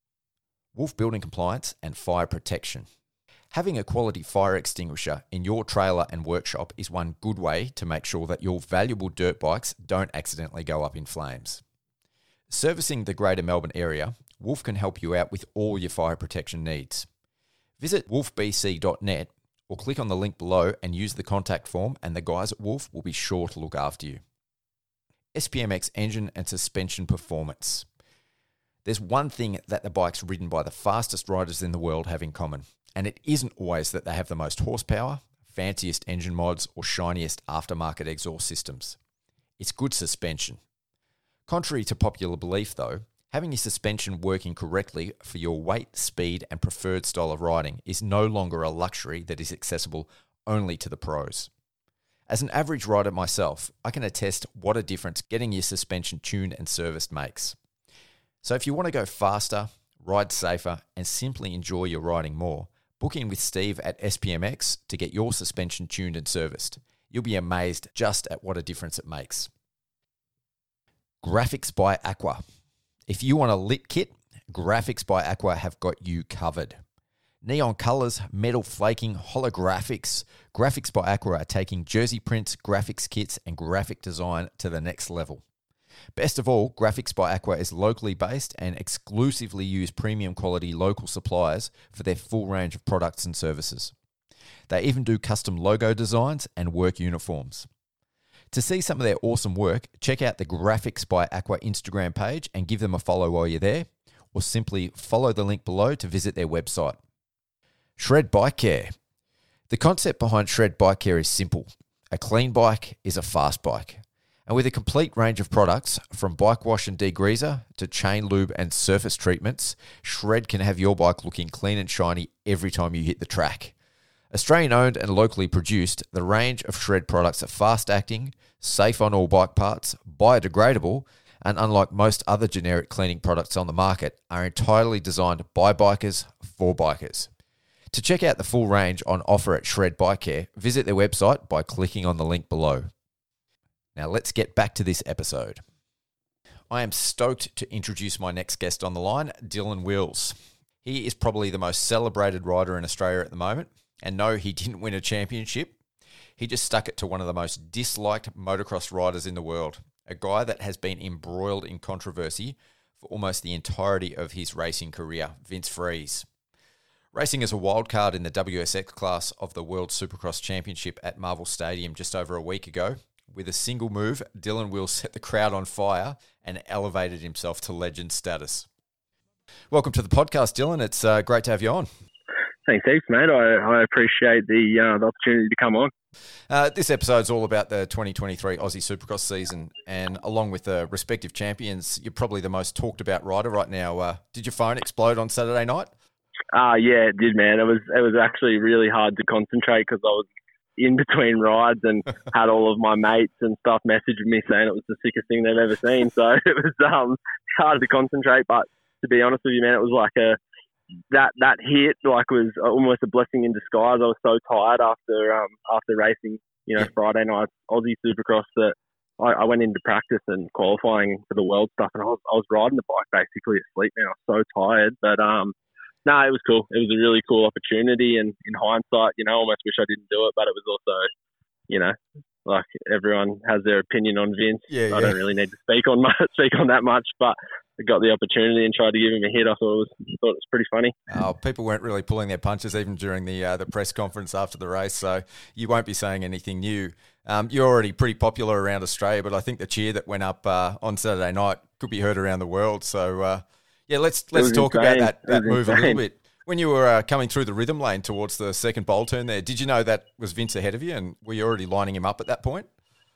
Wolf Building Compliance and Fire Protection. Having a quality fire extinguisher in your trailer and workshop is one good way to make sure that your valuable dirt bikes don't accidentally go up in flames. Servicing the Greater Melbourne area, Wolf can help you out with all your fire protection needs. Visit wolf b c dot net or click on the link below and use the contact form, and the guys at Wolf will be sure to look after you. S P M X Engine and Suspension Performance. There's one thing that the bikes ridden by the fastest riders in the world have in common, and it isn't always that they have the most horsepower, fanciest engine mods, or shiniest aftermarket exhaust systems. It's good suspension. Contrary to popular belief though, having your suspension working correctly for your weight, speed, and preferred style of riding is no longer a luxury that is accessible only to the pros. As an average rider myself, I can attest what a difference getting your suspension tuned and serviced makes. So if you want to go faster, ride safer, and simply enjoy your riding more, book in with Steve at S P M X to get your suspension tuned and serviced. You'll be amazed just at what a difference it makes. Graphics by Aqua. If you want a lit kit, Graphics by Aqua have got you covered. Neon colours, metal flaking, holographics. Graphics by Aqua are taking jersey prints, graphics kits, and graphic design to the next level. Best of all, Graphics by Aqua is locally based and exclusively use premium quality local suppliers for their full range of products and services. They even do custom logo designs and work uniforms. To see some of their awesome work, check out the Graphics by Aqua Instagram page and give them a follow while you're there, or simply follow the link below to visit their website. Shred Bike Care. The concept behind Shred Bike Care is simple. A clean bike is a fast bike. And with a complete range of products, from bike wash and degreaser to chain lube and surface treatments, Shred can have your bike looking clean and shiny every time you hit the track. Australian owned and locally produced, the range of Shred products are fast acting, safe on all bike parts, biodegradable, and unlike most other generic cleaning products on the market, are entirely designed by bikers for bikers. To check out the full range on offer at Shred Bike Care, visit their website by clicking on the link below. Now let's get back to this episode. I am stoked to introduce my next guest on the line, Dylan Wills. He is probably the most celebrated rider in Australia at the moment. And no, he didn't win a championship. He just stuck it to one of the most disliked motocross riders in the world, a guy that has been embroiled in controversy for almost the entirety of his racing career, Vince Friese. Racing as a wildcard in the W S X class of the World Supercross Championship at Marvel Stadium just over a week ago, With a single move, Dylan Will set the crowd on fire and elevated himself to legend status. Welcome to the podcast, Dylan. It's uh, great to have you on. Thanks heaps, mate. I, I appreciate the, uh, the opportunity to come on. Uh, this episode's all about the twenty twenty-three Aussie Supercross season, and along with the respective champions, you're probably the most talked about rider right now. Uh, did your phone explode on Saturday night? Uh, yeah, it did, man. It was it was actually really hard to concentrate because I was in between rides and had all of my mates and stuff messaging me saying it was the sickest thing they've ever seen. So it was um, hard to concentrate, but to be honest with you, man, it was like a that that hit like was almost a blessing in disguise. I was so tired after um after racing, you know, Friday night Aussie Supercross that I, I went into practice and qualifying for the world stuff, and I was I was riding the bike basically asleep, man. I was so tired, but um no, nah, it was cool. It was a really cool opportunity, and in hindsight, you know, I almost wish I didn't do it, but it was also, you know, like everyone has their opinion on Vince. Yeah, I yeah. don't really need to speak on much, speak on that much, but I got the opportunity and tried to give him a hit. I thought it was thought it was pretty funny. Oh, people weren't really pulling their punches even during the uh, the press conference after the race, so you won't be saying anything new. Um, you're already pretty popular around Australia, but I think the cheer that went up uh, on Saturday night could be heard around the world. So uh, yeah, let's let's talk insane. about that, that move insane. a little bit. When you were uh, coming through the rhythm lane towards the second bowl turn there, did you know that was Vince ahead of you, and were you already lining him up at that point?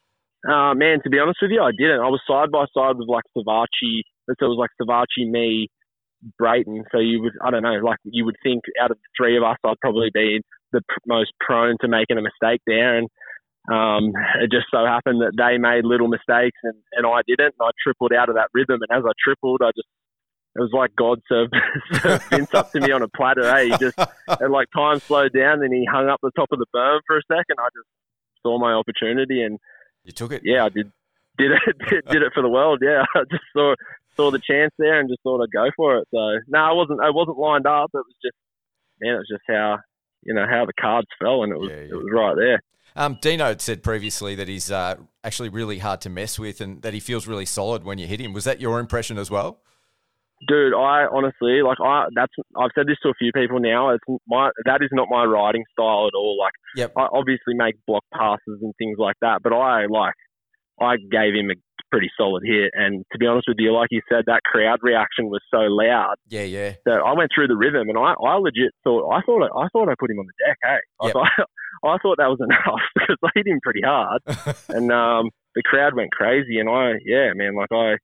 Uh, man, to be honest with you, I didn't. I was side by side with like Savachi. So it was like Savachi, me, Brayton. So you would, I don't know, like you would think out of the three of us, I'd probably be the pr- most prone to making a mistake there. And um, it just so happened that they made little mistakes and, and I didn't. And I tripled out of that rhythm. And as I tripled, I just, it was like God served, served Vince up to me on a platter. Eh? He just, and like time slowed down, then he hung up the top of the berm for a second. I just saw my opportunity and you took it. Yeah, I did. Did it. Did, did it for the world. Yeah, I just saw saw the chance there and just thought I'd go for it. So no, I wasn't. I wasn't lined up. It was just, man, it was just how you know how the cards fell, and it was yeah, yeah. it was right there. Um, Dino had said previously that he's uh, actually really hard to mess with, and that he feels really solid when you hit him. Was that your impression as well? Dude, I honestly like I. That's I've said this to a few people now. It's my that is not my riding style at all. Like, yep. I obviously make block passes and things like that, but I like I gave him a pretty solid hit. And to be honest with you, like you said, that crowd reaction was so loud. Yeah, yeah. That I went through the rhythm, and I, I legit thought I thought I thought I put him on the deck. Hey, I yep. thought I thought that was enough because I hit him pretty hard, and um, the crowd went crazy. And I, yeah, man, like I.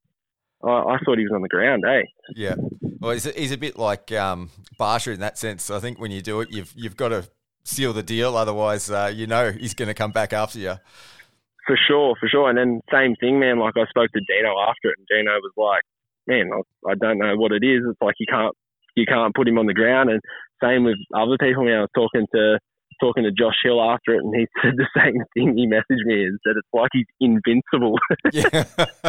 I thought he was on the ground, eh? Yeah. Well, he's a, he's a bit like um, Barsha in that sense. I think when you do it, you've you've got to seal the deal. Otherwise, uh, you know he's going to come back after you. For sure, for sure. And then same thing, man. Like I spoke to Dino after it, and Dino was like, man, I, I don't know what it is. It's like you can't you can't put him on the ground. And same with other people, man. I was talking to talking to Josh Hill after it, and he said the same thing. He messaged me and said it's like he's invincible. Yeah.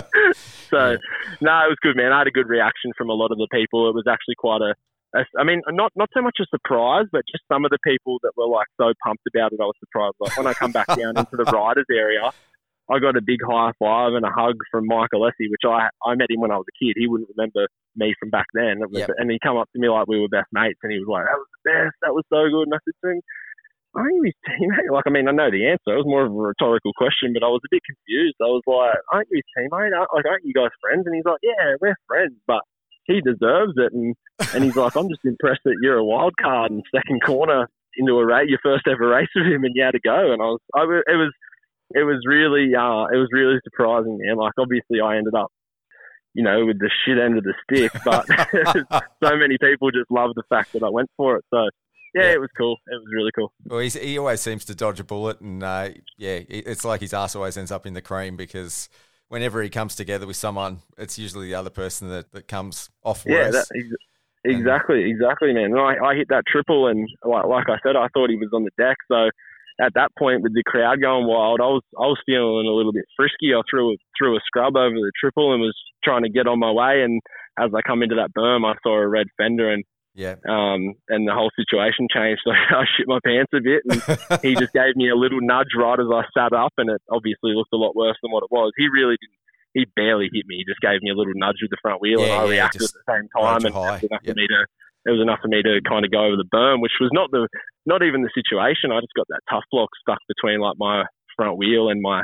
so, yeah. no, it was good, man. I had a good reaction from a lot of the people. It was actually quite a, a I mean, not not so much a surprise, but just some of the people that were like so pumped about it, I was surprised. Like when I come back down into the riders area, I got a big high five and a hug from Michael Essie, which I I met him when I was a kid. He wouldn't remember me from back then. Was, yep. And he come up to me like we were best mates, and he was like, that was the best. That was so good. And I said to him, aren't you his teammate? Like, I mean, I know the answer. It was more of a rhetorical question, but I was a bit confused. I was like, aren't you his teammate? Aren't, like, aren't you guys friends? And he's like, yeah, we're friends, but he deserves it. And and he's like, I'm just impressed that you're a wild card in second corner into a race, your first ever race with him, and you had to go. And I was, I, it was, it was really, uh, it was really surprising, man. Like, obviously, I ended up, you know, with the shit end of the stick, but so many people just loved the fact that I went for it. So. Yeah, yeah, it was cool. It was really cool. Well, he's, he always seems to dodge a bullet, and uh, yeah, it's like his ass always ends up in the cream because whenever he comes together with someone, it's usually the other person that, that comes off worse. Yeah, that, ex- exactly, and, exactly, man. And I, I hit that triple, and like, like I said, I thought he was on the deck. So at that point, with the crowd going wild, I was I was feeling a little bit frisky. I threw threw a scrub over the triple and was trying to get on my way. And as I come into that berm, I saw a red fender and. Yeah. Um, and the whole situation changed. So I shit my pants a bit, and he just gave me a little nudge right as I sat up, and it obviously looked a lot worse than what it was. He really didn't. He barely hit me. He just gave me a little nudge with the front wheel, yeah, and I yeah, reacted at the same time. And it was enough yep. for me to. It was enough for me to kind of go over the berm, which was not the not even the situation. I just got that tough block stuck between like my front wheel and my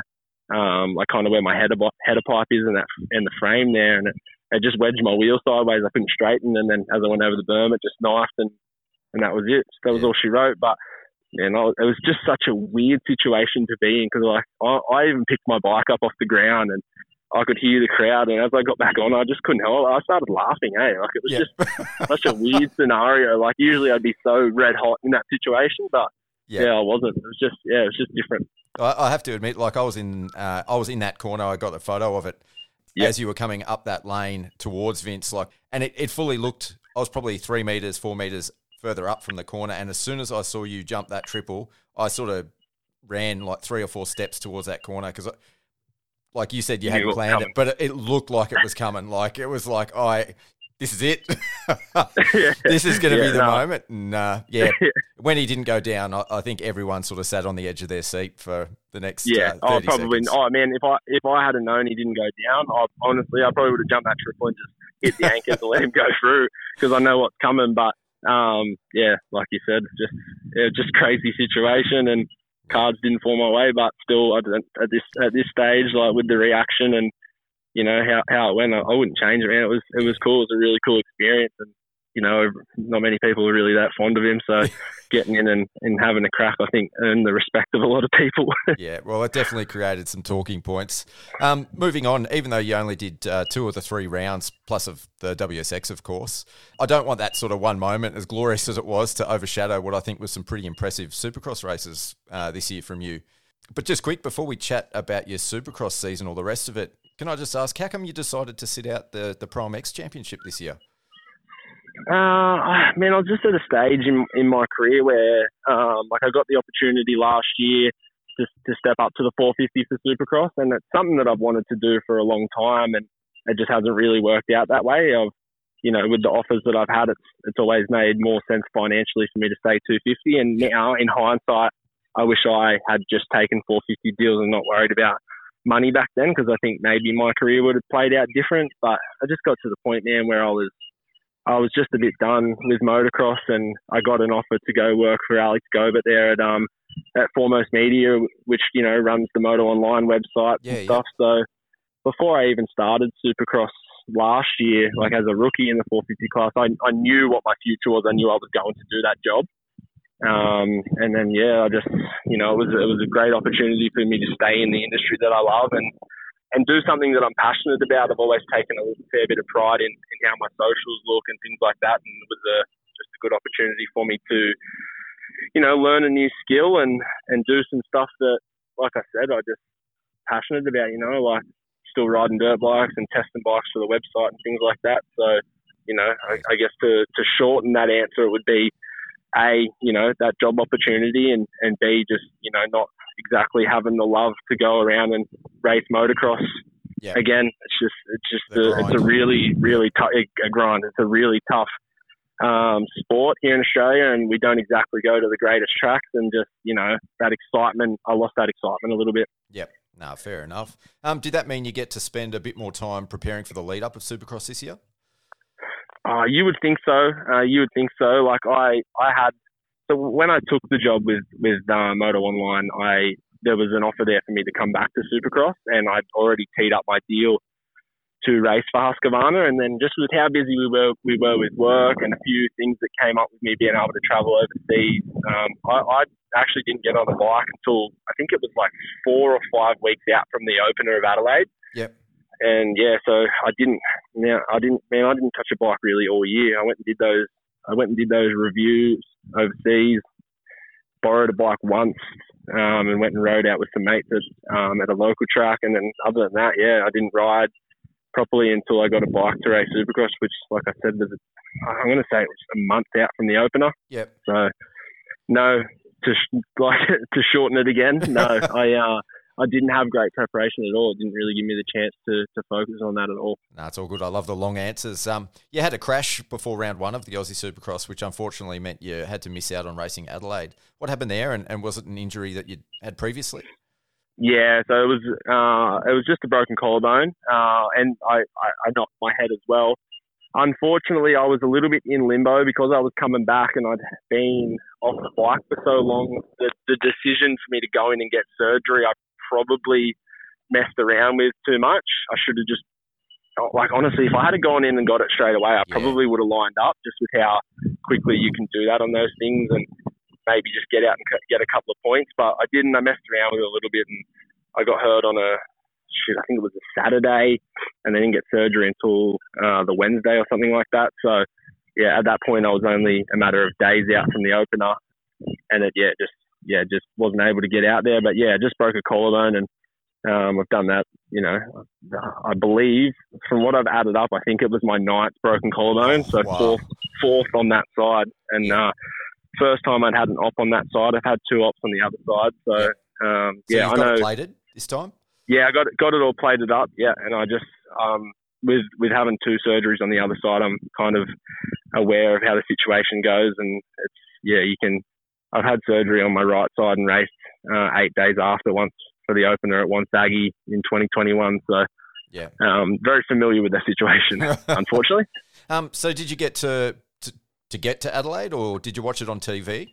um, like kind of where my header header pipe is and that and the frame there, and it, it just wedged my wheel sideways. I couldn't straighten, and then as I went over the berm, it just knifed, and, and that was it. That was yeah. all she wrote. But you know, it was just such a weird situation to be in, because like I, I even picked my bike up off the ground and I could hear the crowd, and as I got back on, I just couldn't help it. I started laughing, eh? Like it was yeah. just such a weird scenario. Like usually I'd be so red hot in that situation, but yeah, yeah I wasn't. It was just yeah, it was just different. I, I have to admit, like I was in, uh, I was in that corner. I got a photo of it yep. as you were coming up that lane towards Vince, like, and it, it fully looked. I was probably three meters, four meters further up from the corner, and as soon as I saw you jump that triple, I sort of ran like three or four steps towards that corner because. Like you said, you, you hadn't planned coming. it, but it, it looked like it was coming. Like it was like, oh, I, this is it. yeah. This is going to yeah, be the no. moment. And uh, yeah, when he didn't go down, I, I think everyone sort of sat on the edge of their seat for the next yeah. uh, thirty oh, probably. seconds. Oh man, if I if I hadn't known he didn't go down, I, honestly, I probably would have jumped that triple and just hit the anchors and let him go through because I know what's coming. But um, yeah, like you said, just yeah, just crazy situation and. Cards didn't fall my way, but still at this at this stage, like with the reaction and you know how, how it went, I, I wouldn't change it. Man, it was it was cool. It was a really cool experience, and you know not many people are really that fond of him. So getting in and, and having a crack, I think, earned the respect of a lot of people. Yeah, well, it definitely created some talking points. Um, moving on, even though you only did uh, two of the three rounds, plus of the W S X, of course, I don't want that sort of one moment, as glorious as it was, to overshadow what I think was some pretty impressive Supercross races uh, this year from you. But just quick, before we chat about your Supercross season or the rest of it, can I just ask, how come you decided to sit out the, the Pro M X Championship this year? Uh, man, I was just at a stage in in my career where, um, like, I got the opportunity last year to to step up to the four fifty for Supercross, and it's something that I've wanted to do for a long time, and it just hasn't really worked out that way. I've, you know, with the offers that I've had, it's it's always made more sense financially for me to stay two fifty, and now in hindsight, I wish I had just taken four fifty deals and not worried about money back then, because I think maybe my career would have played out different. But I just got to the point, man, where I was. I was just a bit done with motocross, and I got an offer to go work for Alex Gobert there at um at Foremost Media, which you know runs the Moto Online website yeah, and stuff. Yeah. So before I even started Supercross last year, like as a rookie in the four fifty class, I I knew what my future was. I knew I was going to do that job. Um, and then yeah, I just you know it was it was a great opportunity for me to stay in the industry that I love and. And do something that I'm passionate about. I've always taken a fair bit of pride in, in how my socials look and things like that. And it was a, just a good opportunity for me to, you know, learn a new skill and, and do some stuff that, like I said, I just passionate about, you know, like still riding dirt bikes and testing bikes for the website and things like that. So, you know, I, I guess to, to shorten that answer, it would be A, you know, that job opportunity and, and B, just, you know, not exactly having the love to go around and race motocross. Yeah. Again, it's just it's just a, it's a really really tough a grind. It's a really tough um, sport here in Australia, and we don't exactly go to the greatest tracks. And just you know that excitement, I lost that excitement a little bit. Yep. No, fair enough. Um, did that mean you get to spend a bit more time preparing for the lead up of Supercross this year? Uh, you would think so. Uh, you would think so. Like I, I had. So when I took the job with with uh, Moto Online, I there was an offer there for me to come back to Supercross, and I'd already teed up my deal to race for Husqvarna. And then just with how busy we were, we were with work and a few things that came up with me being able to travel overseas, um, I, I actually didn't get on a bike until I think it was like four or five weeks out from the opener of Adelaide. Yep. And yeah, so I didn't. Now I didn't. Man, I didn't touch a bike really all year. I went and did those. I went and did those reviews overseas, borrowed a bike once, um, and went and rode out with some mates at, um, at a local track. And then other than that, yeah, I didn't ride properly until I got a bike to race Supercross, which, like I said, was a, I'm going to say it was a month out from the opener. Yep. So, no, to like to shorten it again, no, I uh, I didn't have great preparation at all. It didn't really give me the chance to, to focus on that at all. No, it's all good. I love the long answers. Um, you had a crash before round one of the Aussie Supercross, which unfortunately meant you had to miss out on racing Adelaide. What happened there, and, and was it an injury that you had previously? Yeah, so it was uh, it was just a broken collarbone, uh, and I, I, I knocked my head as well. Unfortunately, I was a little bit in limbo because I was coming back and I'd been off the bike for so long. The, the decision for me to go in and get surgery, I probably messed around with too much. I should have just, like, honestly, if I had gone in and got it straight away, I Yeah. probably would have lined up just with how quickly you can do that on those things and maybe just get out and get a couple of points. But I didn't. I messed around with it a little bit and I got hurt on a, shit, I think it was a Saturday, and they didn't get surgery until uh, the Wednesday or something like that. So, yeah, at that point I was only a matter of days out from the opener, and it, yeah, just, yeah, just wasn't able to get out there. But, yeah, just broke a collarbone, and um, I've done that, you know, I believe, from what I've added up, I think it was my ninth broken collarbone, so Wow. fourth, fourth on that side. And uh, first time I'd had an op on that side. I've had two ops on the other side. So, Yeah. um, So yeah, you've I got know. it plated this time? Yeah, I got it, got it all plated up. Yeah, and I just um, with with having two surgeries on the other side, I'm kind of aware of how the situation goes, and it's yeah, you can. I've had surgery on my right side and raced uh, eight days after once for the opener at Wonthaggi in twenty twenty-one. So Yeah. um, very familiar with the situation, unfortunately. Um, so did you get to, to to get to Adelaide, or did you watch it on T V?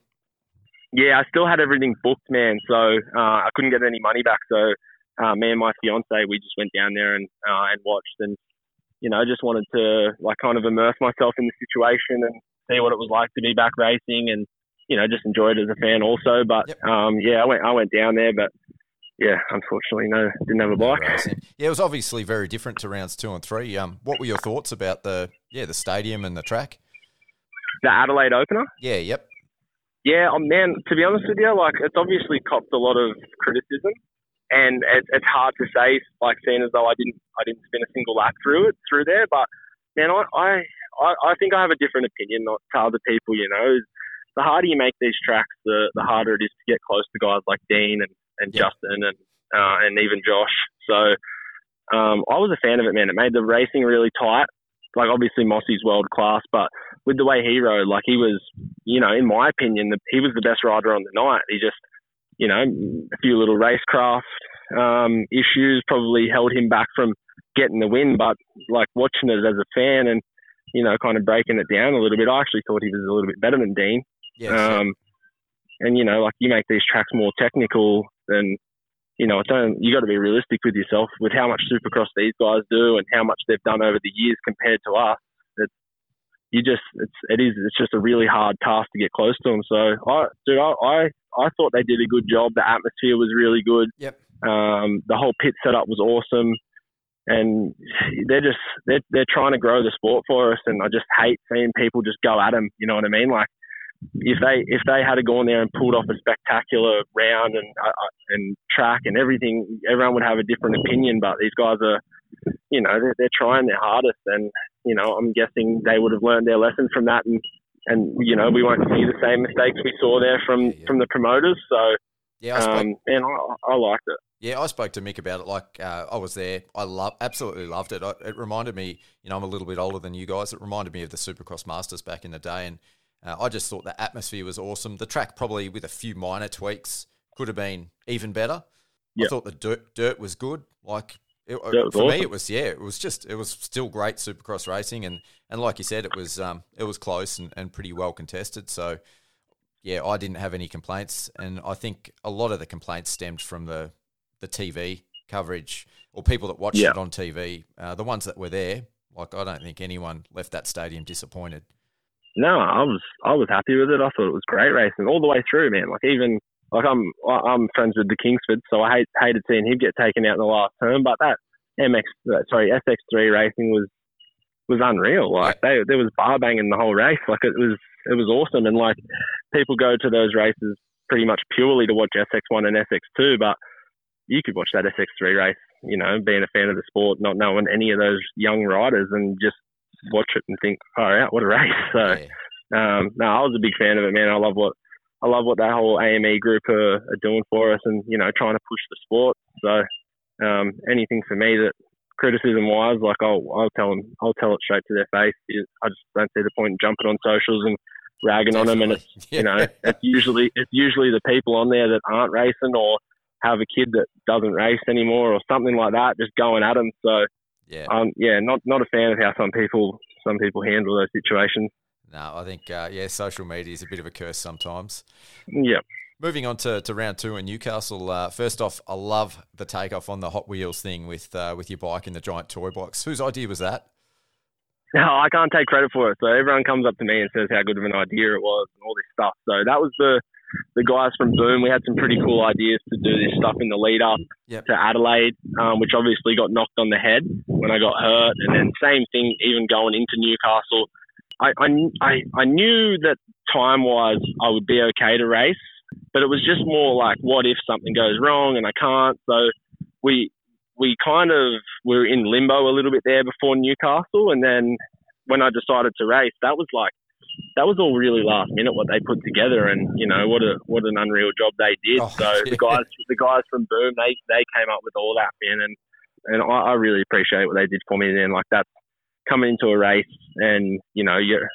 Yeah, I still had everything booked, man. So uh, I couldn't get any money back. So uh, me and my fiance, we just went down there and uh, and watched, and you know, just wanted to like kind of immerse myself in the situation and see what it was like to be back racing, and you know, just enjoy it as a fan also. But Yep. um, yeah, I went I went down there, but yeah, unfortunately, no, didn't have a bike. Racing. Yeah, it was obviously very different to rounds two and three. Um, what were your thoughts about the yeah the stadium and the track? The Adelaide opener. Yeah, yep. Yeah, oh, man, to be honest with you, like, it's obviously copped a lot of criticism, and it, it's hard to say, like, seeing as though I didn't I didn't spin a single lap through it, through there, but, man, I, I, I think I have a different opinion to other people, you know. The harder you make these tracks, the, the harder it is to get close to guys like Dean and, and Yeah. Justin and uh, and even Josh. So um, I was a fan of it, man. It made the racing really tight. Like, obviously, Mossy's world class, but with the way he rode, like, he was, you know, in my opinion, the, he was the best rider on the night. He just, you know, a few little racecraft um, issues probably held him back from getting the win, but, like, watching it as a fan and, you know, kind of breaking it down a little bit, I actually thought he was a little bit better than Dean. Yeah. Um, and, you know, like, you make these tracks more technical, then, you know, it's only, you got to be realistic with yourself with how much Supercross these guys do and how much they've done over the years compared to us. It's, you just, it's, it is, it's just a really hard task to get close to them. So, I, dude, I, I, I thought they did a good job. The atmosphere was really good. Yep. Um, the whole pit setup was awesome. And they're just, they're, they're trying to grow the sport for us. And I just hate seeing people just go at them. You know what I mean? Like, if they if they had gone there and pulled off a spectacular round and uh, and track and everything, everyone would have a different opinion. But these guys are, you know, they're, they're trying their hardest, and you know, I'm guessing they would have learned their lesson from that, and and you know, we won't see the same mistakes we saw there from Yeah, yeah. from the promoters. So, Yeah, I spoke, um, and I, I liked it. yeah, I spoke to Mick about it. Like, uh, I was there. I love, absolutely loved it. I, it reminded me, you know, I'm a little bit older than you guys. It reminded me of the Supercross Masters back in the day, and Uh, I just thought the atmosphere was awesome. The track, probably with a few minor tweaks, could have been even better. Yep. I thought the dirt dirt was good. Like it, was for awesome. me, it was yeah, it was just it was still great Supercross racing, and, and like you said, it was um it was close and, and pretty well contested. So yeah, I didn't have any complaints, and I think a lot of the complaints stemmed from the the T V coverage or people that watched Yeah. it on T V. Uh, the ones that were there, like I don't think anyone left that stadium disappointed. No, I was I was happy with it. I thought it was great racing all the way through, man. Like even like I'm I'm friends with the Kingsford, so I hate, hated seeing him get taken out in the last turn. But that M X sorry S X three racing was was unreal. Like they there was bar banging the whole race. Like it was it was awesome. And like people go to those races pretty much purely to watch S X one and S X two, but you could watch that S X three race, you know, being a fan of the sport, not knowing any of those young riders, and just watch it and think, oh, yeah, what a race. So, Yeah. um, no, I was a big fan of it, man. I love what I love what that whole A M E group are, are doing for us, and you know, trying to push the sport. So, um, anything for me that criticism wise, like I'll I'll tell them, I'll tell it straight to their face. I just don't see the point in jumping on socials and ragging on them. And it's Definitely. you know, it's usually it's usually the people on there that aren't racing or have a kid that doesn't race anymore or something like that, just going at them. So. Yeah. Um, yeah, not not a fan of how some people some people handle those situations. No, I think uh, yeah, social media is a bit of a curse sometimes. Yeah. Moving on to, to round two in Newcastle. Uh, first off, I love the takeoff on the Hot Wheels thing with uh, with your bike in the giant toy box. Whose idea was that? No, I can't take credit for it. So everyone comes up to me and says how good of an idea it was and all this stuff. So that was the the guys from Boom. We had some pretty cool ideas to do this stuff in the lead up Yep. to Adelaide, um, which obviously got knocked on the head when I got hurt. And then same thing, even going into Newcastle. I, I, I, I knew that time-wise I would be okay to race, but it was just more like, what if something goes wrong and I can't? So we we kind of were in limbo a little bit there before Newcastle. And then when I decided to race, that was like, that was all really last minute what they put together, and you know what a what an unreal job they did. Oh, so yeah. the guys the guys from Boom, they they came up with all that, man, and and I, I really appreciate what they did for me then. Like that's coming into a race and you know you're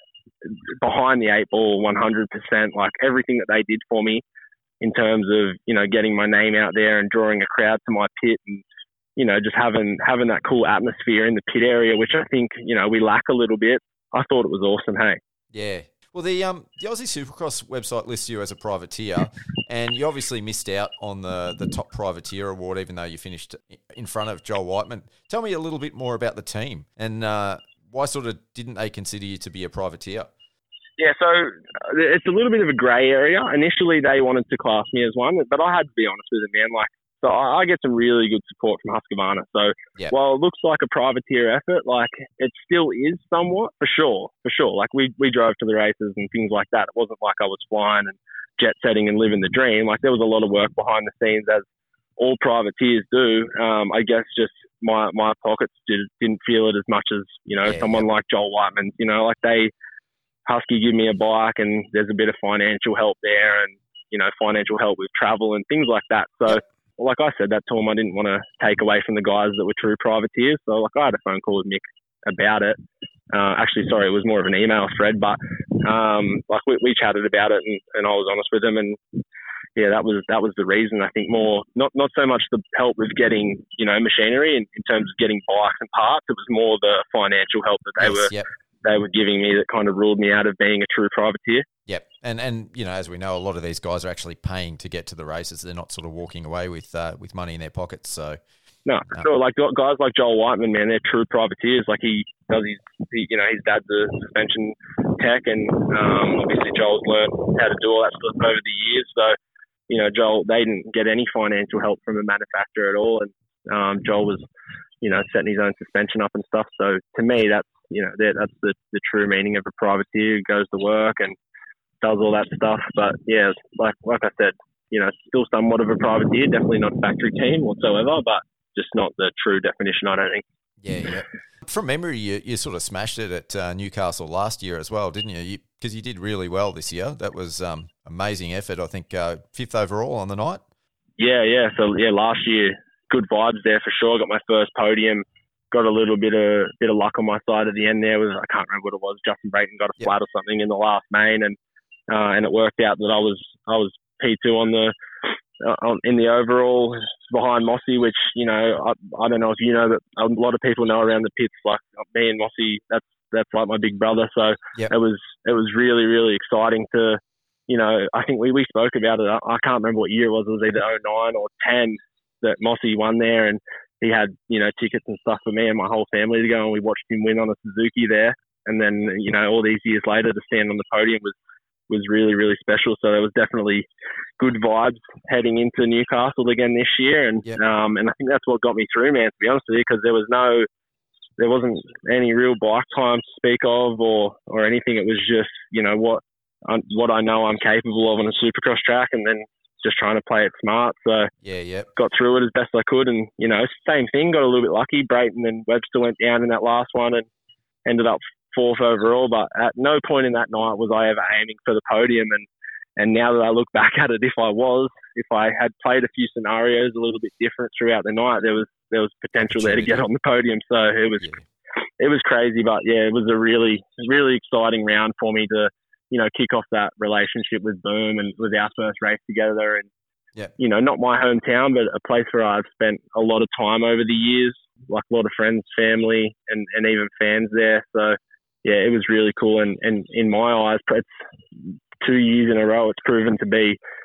behind the eight ball one hundred percent. Like everything that they did for me in terms of you know getting my name out there and drawing a crowd to my pit and you know just having having that cool atmosphere in the pit area, which I think you know we lack a little bit. I thought it was awesome. Hey. Yeah. Well, the um the Aussie Supercross website lists you as a privateer, and you obviously missed out on the, the top privateer award, even though you finished in front of Joel Whiteman. Tell me a little bit more about the team, and uh, why sort of didn't they consider you to be a privateer? Yeah, so it's a little bit of a grey area. Initially, they wanted to class me as one, but I had to be honest with them, man. Like, so I, I get some really good support from Husqvarna. So Yep. while it looks like a privateer effort, like it still is somewhat, for sure, for sure. Like we we drove to the races and things like that. It wasn't like I was flying and jet setting and living the dream. Like there was a lot of work behind the scenes, as all privateers do. Um, I guess just my my pockets did, didn't feel it as much as you know Yeah, someone yeah. like Joel Whiteman. You know, like they Husky give me a bike and there's a bit of financial help there, and you know financial help with travel and things like that. So. Yep. Like I said, that to him, I didn't want to take away from the guys that were true privateers. So, like, I had a phone call with Mick about it. Uh, actually, sorry, it was more of an email thread, but um, like we, we chatted about it, and, and I was honest with him, and yeah, that was that was the reason. I think more not not so much the help with getting you know machinery in, in terms of getting bikes and parts. It was more the financial help that they Yes, were yep. they were giving me that kind of ruled me out of being a true privateer. Yep. And, and you know, as we know, a lot of these guys are actually paying to get to the races. They're not sort of walking away with uh, with money in their pockets. So, No, for sure. Like guys like Joel Whiteman, man, they're true privateers. Like he does his, he, you know, his dad's a suspension tech, and um, obviously Joel's learned how to do all that stuff over the years. So, you know, Joel, they didn't get any financial help from a manufacturer at all, and um, Joel was, you know, setting his own suspension up and stuff. So to me, that's you know, that, that's the, the true meaning of a privateer who goes to work and does all that stuff. But yeah, like like I said, you know, still somewhat of a privateer, definitely not a factory team whatsoever, but just not the true definition, I don't think. yeah, yeah. From memory, you, you sort of smashed it at uh, Newcastle last year as well, didn't you? Because you, you did really well this year. That was um, amazing effort. I think uh, fifth overall on the night. Yeah, yeah. So yeah, last year, good vibes there for sure. Got my first podium. Got a little bit of bit of luck on my side at the end there. With I can't remember what it was. Justin Brayton got a Yep. flat or something in the last main, and uh, and it worked out that I was I was P two on the uh, on, in the overall behind Mossy, which you know I, I don't know if you know, but a lot of people know around the pits. Like me and Mossy, that's that's like my big brother. So Yep. it was it was really really exciting to, you know, I think we, we spoke about it. I, I can't remember what year it was. It was either oh nine or ten that Mossy won there, and he had, you know, tickets and stuff for me and my whole family to go, and we watched him win on a Suzuki there. And then, you know, all these years later to stand on the podium was, was really, really special. So there was definitely good vibes heading into Newcastle again this year. And Yep. um, and I think that's what got me through, man, to be honest with you, because there was no, there wasn't any real bike time to speak of or, or anything. It was just, you know, what, um, what I know I'm capable of on a supercross track, and then just trying to play it smart. So Yeah, yeah. got through it as best I could, and you know, same thing. Got a little bit lucky. Brayton and Webster went down in that last one and ended up fourth overall. But at no point in that night was I ever aiming for the podium. And and now that I look back at it, if I was, if I had played a few scenarios a little bit different throughout the night, there was there was potential there to get on the podium. So it was Yeah. it was crazy, but yeah, it was a really really exciting round for me to, you know, kick off that relationship with Boom, and with our first race together. And, Yep. you know, not my hometown, but a place where I've spent a lot of time over the years, like a lot of friends, family, and, and even fans there. So, yeah, it was really cool. And, and in my eyes, it's two years in a row, it's proven to be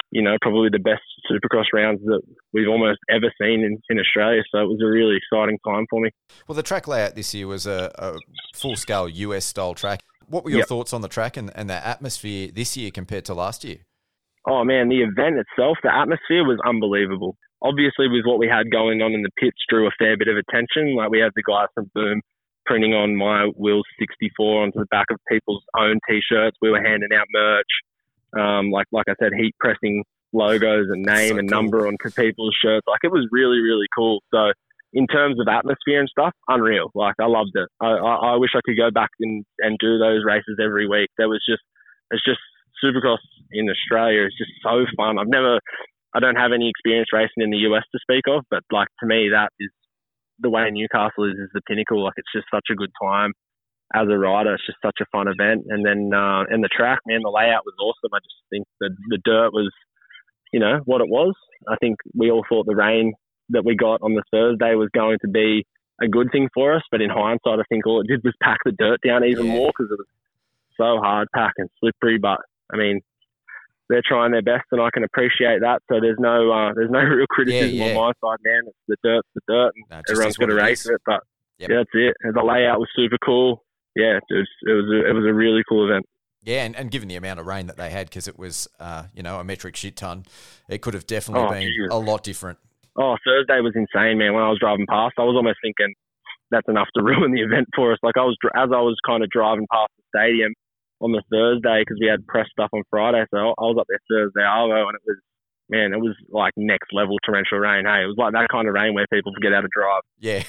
you know, probably the best Supercross rounds that we've almost ever seen in, in Australia. So it was a really exciting time for me. Well, the track layout this year was a, a full-scale U S-style track. What were your Yep. thoughts on the track and, and the atmosphere this year compared to last year? Oh, man, the event itself, the atmosphere was unbelievable. Obviously, with what we had going on in the pits, drew a fair bit of attention. Like, we had the guys from Boom printing on my Wills sixty-four onto the back of people's own T-shirts. We were handing out merch. Um, like like I said, heat pressing logos and name So and cool. number onto people's shirts. Like, it was really, really cool. So in terms of atmosphere and stuff, unreal. Like, I loved it. I, I, I wish I could go back and, and do those races every week. There was just, it's just Supercross in Australia is just so fun. I've never, I don't have any experience racing in the U S to speak of, but like, to me, that is the way Newcastle is, is the pinnacle. Like, it's just such a good time as a rider. It's just such a fun event. And then, uh, and the track, man, the layout was awesome. I just think the, the dirt was, you know, what it was. I think we all thought the rain that we got on the Thursday was going to be a good thing for us. But in hindsight, I think all it did was pack the dirt down even Yeah. more because it was so hard pack and slippery. But I mean, they're trying their best, and I can appreciate that. So there's no uh, there's no real criticism Yeah, yeah. on my side, man. It's the dirt's the dirt, and No, it just everyone's is what got to it race is. it. But Yep. yeah, that's it. And the layout was super cool. Yeah, it was it was a, it was a really cool event. Yeah, and, and given the amount of rain that they had, because it was, uh, you know, a metric shit ton, it could have definitely Oh, been Jesus. a lot different. Oh, Thursday was insane, man. When I was driving past, I was almost thinking that's enough to ruin the event for us. Like, I was as I was kind of driving past the stadium on the Thursday, because we had press stuff on Friday, so I was up there Thursday arvo, and it was, man, it was like next level torrential rain. Hey, it was like that kind of rain where people forget how to drive.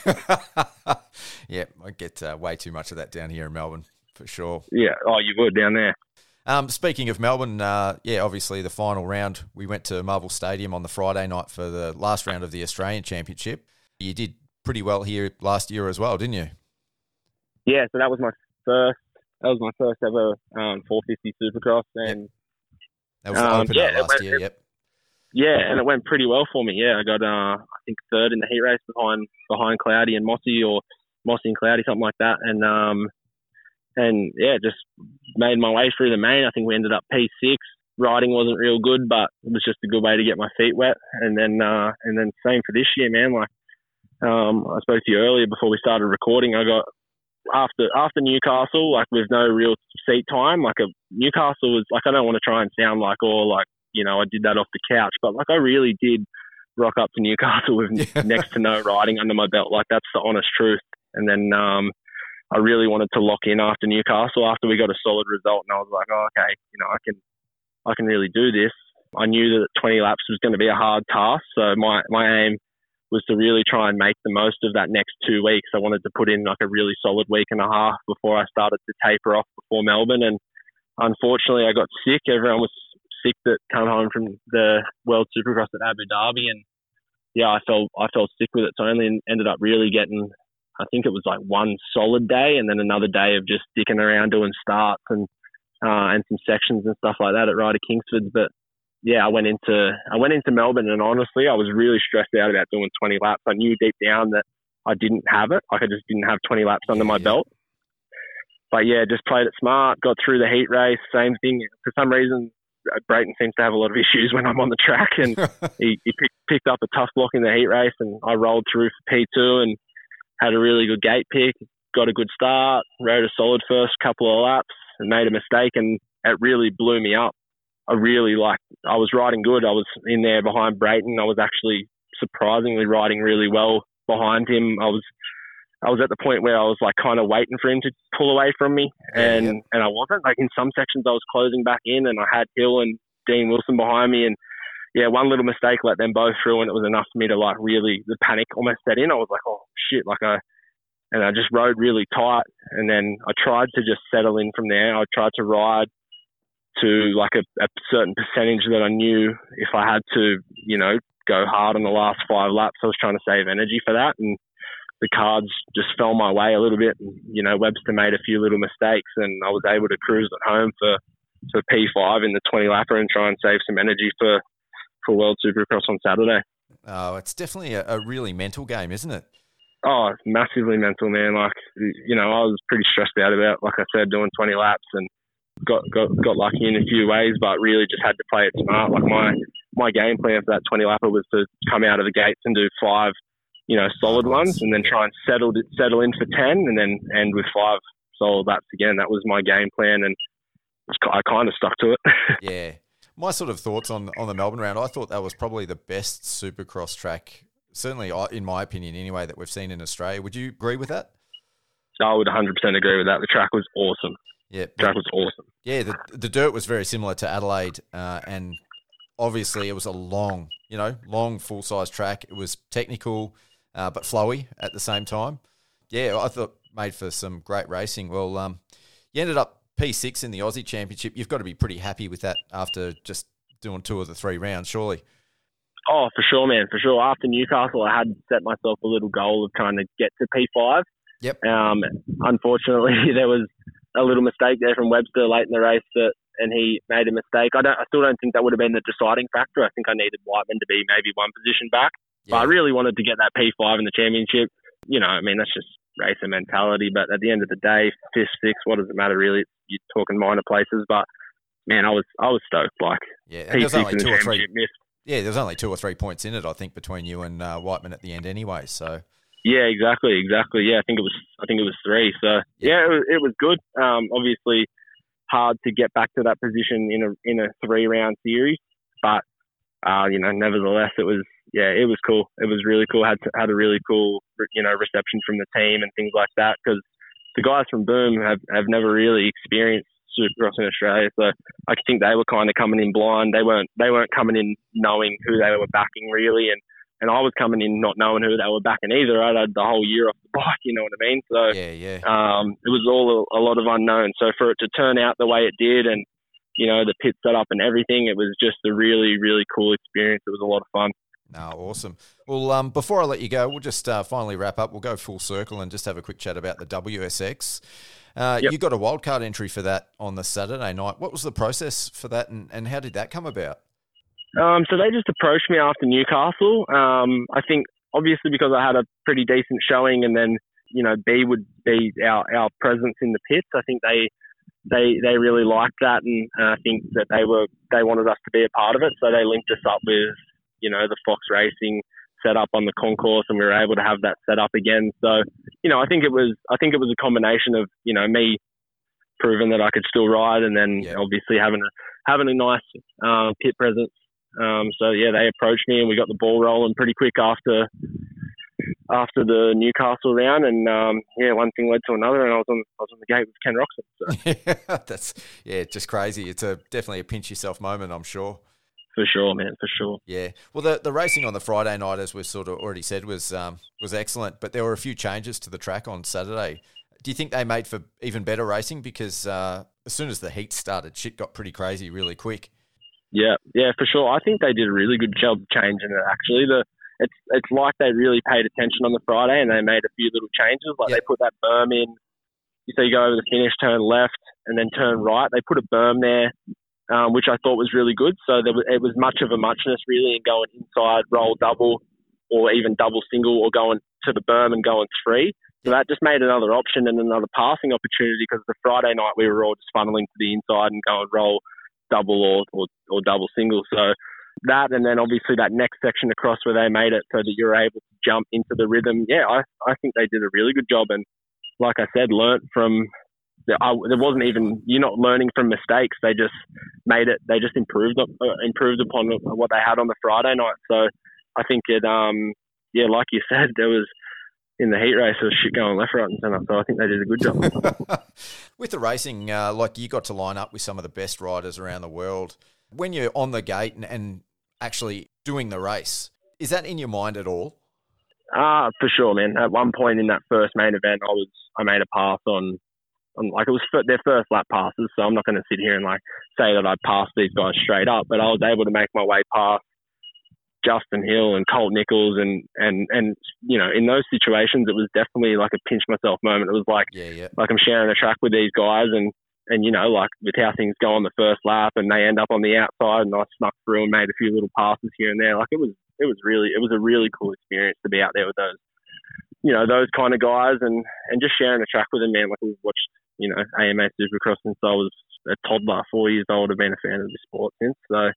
Yeah. yeah, I get uh, way too much of that down here in Melbourne, for sure. Yeah, oh, you would down there. Um, speaking of Melbourne, uh, yeah, obviously the final round, we went to Marvel Stadium on the Friday night for the last round of the Australian Championship. You did pretty well here last year as well, didn't you? Yeah, so that was my first. That was my first ever um, four fifty Supercross, and That was the Um, opener yeah, it last went- year, yep. yeah, and it went pretty well for me. Yeah, I got uh, I think third in the heat race behind behind Cloudy and Mossy, or Mossy and Cloudy, something like that, and um, and yeah, just made my way through the main. I think we ended up P six. Riding wasn't real good, but it was just a good way to get my feet wet. And then uh, and then same for this year, man. Like um, I spoke to you earlier before we started recording. I got after after Newcastle, like with no real seat time. Like a Newcastle was like, I don't want to try and sound like oh like you know I did that off the couch, but like I really did rock up to Newcastle with Yeah. next to no riding under my belt. Like that's the honest truth. And then um, I really wanted to lock in after Newcastle after we got a solid result, and I was like, oh okay, you know I can I can really do this. I knew that twenty laps was going to be a hard task, so my my aim was to really try and make the most of that next two weeks. I wanted to put in like a really solid week and a half before I started to taper off before Melbourne. And unfortunately, I got sick. Everyone was sick that came home from the World Supercross at Abu Dhabi, and yeah, I fell I fell sick with it. So I only ended up really getting, I think it was like one solid day, and then another day of just dicking around doing starts and uh, and some sections and stuff like that at Ryder Kingsford's. But yeah, I went into I went into Melbourne, and honestly, I was really stressed out about doing twenty laps. I knew deep down that I didn't have it. Like I just didn't have twenty laps under my Yeah. belt. But yeah, just played it smart. Got through the heat race. Same thing. For some reason, Brayton seems to have a lot of issues when I'm on the track, and he, he picked, picked up a tough block in the heat race, and I rolled through for P two and had a really good gate pick. Got a good start. Rode a solid first couple of laps and made a mistake, and it really blew me up. I really like, I was riding good. I was in there behind Brayton. I was actually surprisingly riding really well behind him. I was, I was at the point where I was like kind of waiting for him to pull away from me, and, Yeah, yeah. and I wasn't. Like in some sections I was closing back in, and I had Hill and Dean Wilson behind me, and yeah, one little mistake let them both through, and it was enough for me to like really, the panic almost set in. I was like, oh shit, like I, and I just rode really tight, and then I tried to just settle in from there. I tried to ride to like a, a certain percentage that I knew if I had to, you know, go hard on the last five laps, I was trying to save energy for that. And the cards just fell my way a little bit. And, you know, Webster made a few little mistakes, and I was able to cruise at home for, for P five in the twenty lapper and try and save some energy for, for World Supercross on Saturday. Oh, it's definitely a, a really mental game, isn't it? Oh, it's massively mental, man. Like, you know, I was pretty stressed out about, like I said, doing twenty laps, and got, got got lucky in a few ways, but really just had to play it smart. Like my my game plan for that twenty lapper was to come out of the gates and do five, you know, solid ones, and then try and settle settle in for ten, and then end with five solid laps again. That was my game plan, and I kind of stuck to it. Yeah. My sort of thoughts on, on the Melbourne round, I thought that was probably the best Supercross track, certainly in my opinion anyway, that we've seen in Australia. Would you agree with that? I would one hundred percent agree with that. The track was awesome. Yeah, the track was awesome. Yeah, the, the dirt was very similar to Adelaide, uh, and obviously it was a long, you know, long full-size track. It was technical, uh, but flowy at the same time. Yeah, I thought made for some great racing. Well, um, you ended up P six in the Aussie Championship. You've got to be pretty happy with that after just doing two of the three rounds, surely. Oh, for sure, man, for sure. After Newcastle, I had set myself a little goal of trying to get to P five. Yep. Um, unfortunately, there was a little mistake there from Webster late in the race, that, and he made a mistake. I don't. I still don't think that would have been the deciding factor. I think I needed Whiteman to be maybe one position back. Yeah. But I really wanted to get that P five in the championship. You know, I mean, that's just racer mentality. But at the end of the day, fifth, sixth, what does it matter really? You're talking minor places, but man, I was I was stoked. Like, yeah, and there's only two or three. Yeah, there's only two or three points in it, I think, between you and uh, Whiteman at the end, anyway. So. Yeah, exactly, exactly. Yeah, I think it was I think it was three. So yeah, it was, it was good. Um, obviously, hard to get back to that position in a in a three round series, but uh, you know, nevertheless, it was. Yeah, it was cool. It was really cool. Had had a really cool, you know, reception from the team and things like that, because the guys from Boom have, have never really experienced Supercross in Australia. So I think they were kind of coming in blind. They weren't they weren't coming in knowing who they were backing really, and, and I was coming in not knowing who they were backing either. I'd had the whole year off the bike, you know what I mean? So yeah, yeah. Um, it was all a, a lot of unknown. So for it to turn out the way it did, and you know, the pit setup and everything, it was just a really really cool experience. It was a lot of fun. No, awesome. Well, um, before I let you go, we'll just uh, finally wrap up. We'll go full circle and just have a quick chat about the W S X. Uh, yep. You got a wildcard entry for that on the Saturday night. What was the process for that, and, and how did that come about? Um, so they just approached me after Newcastle. Um, I think obviously because I had a pretty decent showing, and then, you know, B would be our, our presence in the pits. I think they they they really liked that, and uh, I think that they were they wanted us to be a part of it. So they linked us up with, you know, the Fox Racing set up on the concourse, and we were able to have that set up again. So, you know, I think it was, I think it was a combination of, you know, me proving that I could still ride, and then yeah. obviously having a, having a nice uh, pit presence. Um, so yeah, they approached me, and we got the ball rolling pretty quick after, after the Newcastle round. And um, yeah, one thing led to another, and I was on, I was on the gate with Ken Roxon. So. yeah, that's, yeah, just crazy. It's a, definitely a pinch yourself moment, I'm sure. For sure, man, for sure. Yeah. Well, the, the racing on the Friday night, as we sort of already said, was um, was excellent, but there were a few changes to the track on Saturday. Do you think they made for even better racing? Because uh, as soon as the heat started, shit got pretty crazy really quick. Yeah, yeah, for sure. I think they did a really good job changing it, actually. The It's it's like they really paid attention on the Friday, and they made a few little changes. Like yep. They put that berm in. So you go over the finish, turn left, and then turn right. They put a berm there. Um, which I thought was really good. So there was, it was much of a muchness really in going inside, roll double, or even double single, or going to the berm and going three. So that just made another option and another passing opportunity, because the Friday night we were all just funneling to the inside and going roll double or, or, or double single. So that, and then obviously that next section across where they made it so that you're able to jump into the rhythm. Yeah, I, I think they did a really good job. And like I said, learnt from... I, there wasn't even, you're not learning from mistakes. They just made it, they just improved uh, improved upon what they had on the Friday night. So I think it, um, yeah, like you said, there was, in the heat race, there was shit going left, right and centre. So I think they did a good job. With the racing, uh, like you got to line up with some of the best riders around the world. When you're on the gate and, and actually doing the race, is that in your mind at all? Ah, uh, for sure, man. At one point in that first main event, I was, I made a pass on, like it was their first lap passes, so I'm not going to sit here and like say that I passed these guys straight up, but I was able to make my way past Justin Hill and Colt Nichols, and and and you know, in those situations it was definitely like a pinch myself moment. It was like yeah, yeah. like I'm sharing a track with these guys, and and you know, like with how things go on the first lap, and they end up on the outside, and I snuck through and made a few little passes here and there. Like it was it was really it was a really cool experience to be out there with those, you know, those kind of guys, and and just sharing a track with them, man. Like we've watched, you know, A M A Supercross since I was a toddler, four years old. I've been a fan of the sport since. So,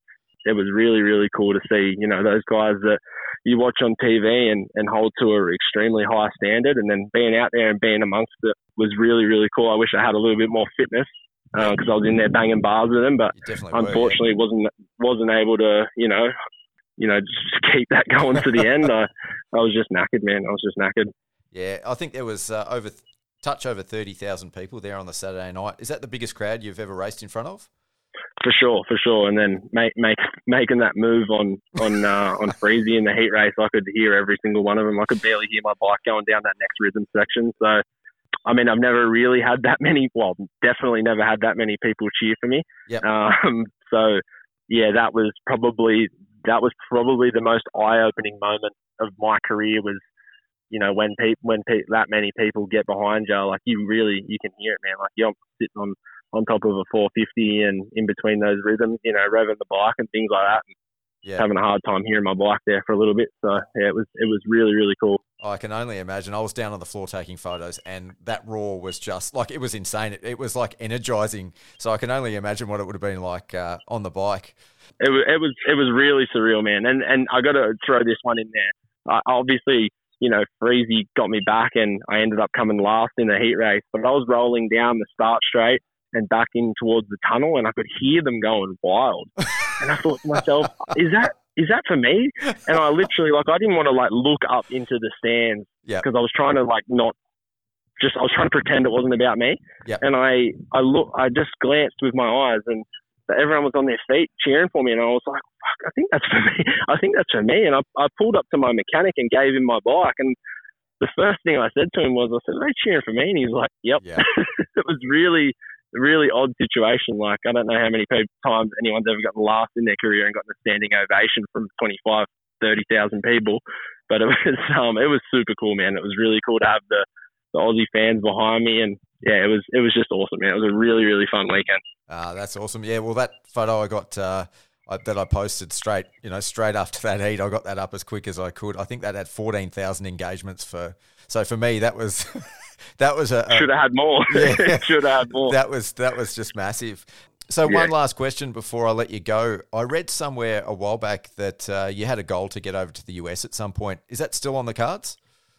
it was really, really cool to see, you know, those guys that you watch on T V and, and hold to an extremely high standard, and then being out there and being amongst it was really, really cool. I wish I had a little bit more fitness because uh, I was in there banging bars with them, but unfortunately were, yeah. wasn't wasn't able to, you know, you know, just keep that going to the end. I, I was just knackered, man. I was just knackered. Yeah, I think there was uh, over touch over thirty thousand people there on the Saturday night. Is that the biggest crowd you've ever raced in front of? For sure, for sure. And then make, make, making that move on on uh, on Freezy in the heat race, I could hear every single one of them. I could barely hear my bike going down that next rhythm section. So, I mean, I've never really had that many, well, definitely never had that many people cheer for me. Yep. Um, so, yeah, that was probably that was probably the most eye-opening moment of my career was, you know, when pe- when pe- that many people get behind you, like you really, you can hear it, man. Like you're sitting on, on top of a four fifty and in between those rhythms, you know, revving the bike and things like that. And yeah. Having a hard time hearing my bike there for a little bit. So yeah, it was it was really, really cool. I can only imagine. I was down on the floor taking photos and that roar was just like, it was insane. It, it was like energizing. So I can only imagine what it would have been like uh, on the bike. It was, it was, it was really surreal, man. And, and I got to throw this one in there. Uh, obviously, you know, Freezy got me back and I ended up coming last in the heat race, but I was rolling down the start straight and back in towards the tunnel and I could hear them going wild. And I thought to myself, is that, is that for me? And I literally, like, I didn't want to, like, look up into the stands because yep. I was trying to, like, not just, I was trying to pretend it wasn't about me. Yep. And I, I look, I just glanced with my eyes and everyone was on their feet cheering for me. And I was like, fuck, I think that's for me. I think that's for me. And I, I pulled up to my mechanic and gave him my bike. And the first thing I said to him was, I said, are they cheering for me? And he's like, yep. Yeah. It was really, really odd situation. Like, I don't know how many people, times anyone's ever gotten last in their career and gotten a standing ovation from twenty-five, thirty thousand people. But it was, um, it was super cool, man. It was really cool to have the, the Aussie fans behind me. And yeah, it was, it was just awesome, man. It was a really, really fun weekend. Ah, that's awesome. Yeah. Well, that photo I got, uh, I, that I posted straight, you know, straight after that heat, I got that up as quick as I could. I think that had fourteen thousand engagements for, so for me, that was, that was a, a should have had more. Yeah, should have had more. That was, that was just massive. So yeah. One last question before I let you go. I read somewhere a while back that uh, you had a goal to get over to the U S at some point. Is that still on the cards?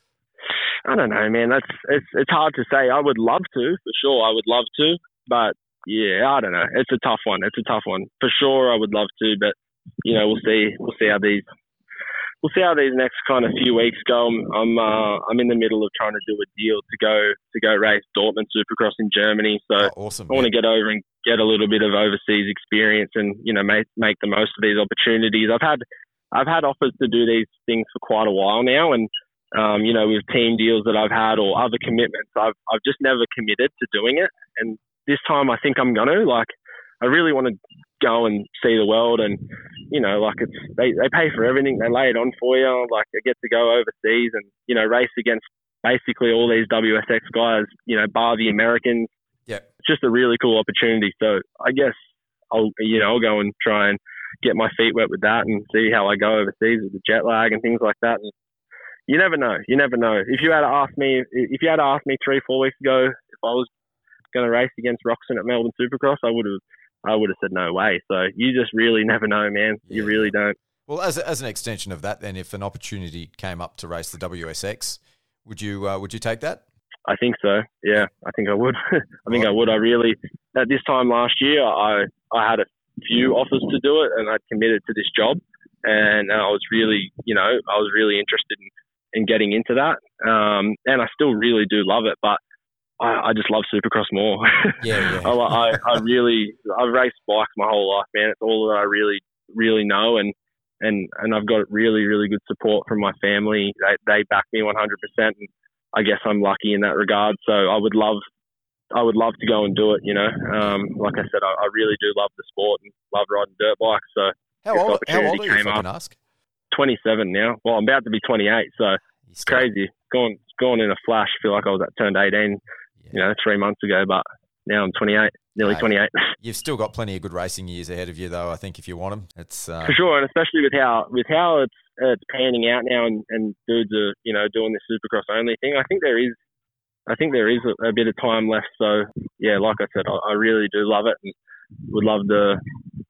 I don't know, man. That's it's it's hard to say. I would love to, for sure. I would love to, but yeah, I don't know. It's a tough one. It's a tough one. For sure, I would love to, but you know, we'll see. We'll see how these we'll see how these next kind of few weeks go. I'm I'm, uh, I'm in the middle of trying to do a deal to go to go race Dortmund Supercross in Germany. So oh, awesome, I want to get over and get a little bit of overseas experience and you know make make the most of these opportunities. I've had I've had offers to do these things for quite a while now, and um, you know, with team deals that I've had or other commitments, I've I've just never committed to doing it. And this time, I think I'm gonna like. I really want to go and see the world, and you know, like it's they, they pay for everything. They lay it on for you. Like I get to go overseas and you know race against basically all these W S X guys. You know, bar the Americans. Yeah, it's just a really cool opportunity. So I guess I'll you know I'll go and try and get my feet wet with that and see how I go overseas with the jet lag and things like that. And you never know. You never know. If you had to ask me, if you had to ask me three, four weeks ago, if I was going to race against Roxon at Melbourne Supercross, I would have. I would have said no way. So you just really never know, man. Yeah. You really don't. Well, as as an extension of that, then, if an opportunity came up to race the W S X, would you uh, would you take that? I think so. Yeah, I think I would. I think right. I would. I really at this time last year, I I had a few offers to do it, and I'd committed to this job, and I was really, you know, I was really interested in, in getting into that, um, and I still really do love it, but. I, I just love Supercross more. Yeah, yeah. I, I, I really, I've raced bikes my whole life, man. It's all that I really, really know, and and and I've got really, really good support from my family. They they back me one hundred percent, and I guess I'm lucky in that regard. So I would love, I would love to go and do it. You know, um, like I said, I, I really do love the sport and love riding dirt bikes. So how old, how old are you? If I can ask. twenty-seven now. Well, I'm about to be twenty-eight, so it's crazy. Going going in a flash. I feel like I was at turned eighteen. You know, three months ago, but now I'm twenty-eight, nearly twenty-eight. You've still got plenty of good racing years ahead of you, though. I think if you want them, it's uh... for sure, and especially with how with how it's it's panning out now, and, and dudes are you know doing this Supercross only thing. I think there is, I think there is a, a bit of time left. So yeah, like I said, I, I really do love it, and would love to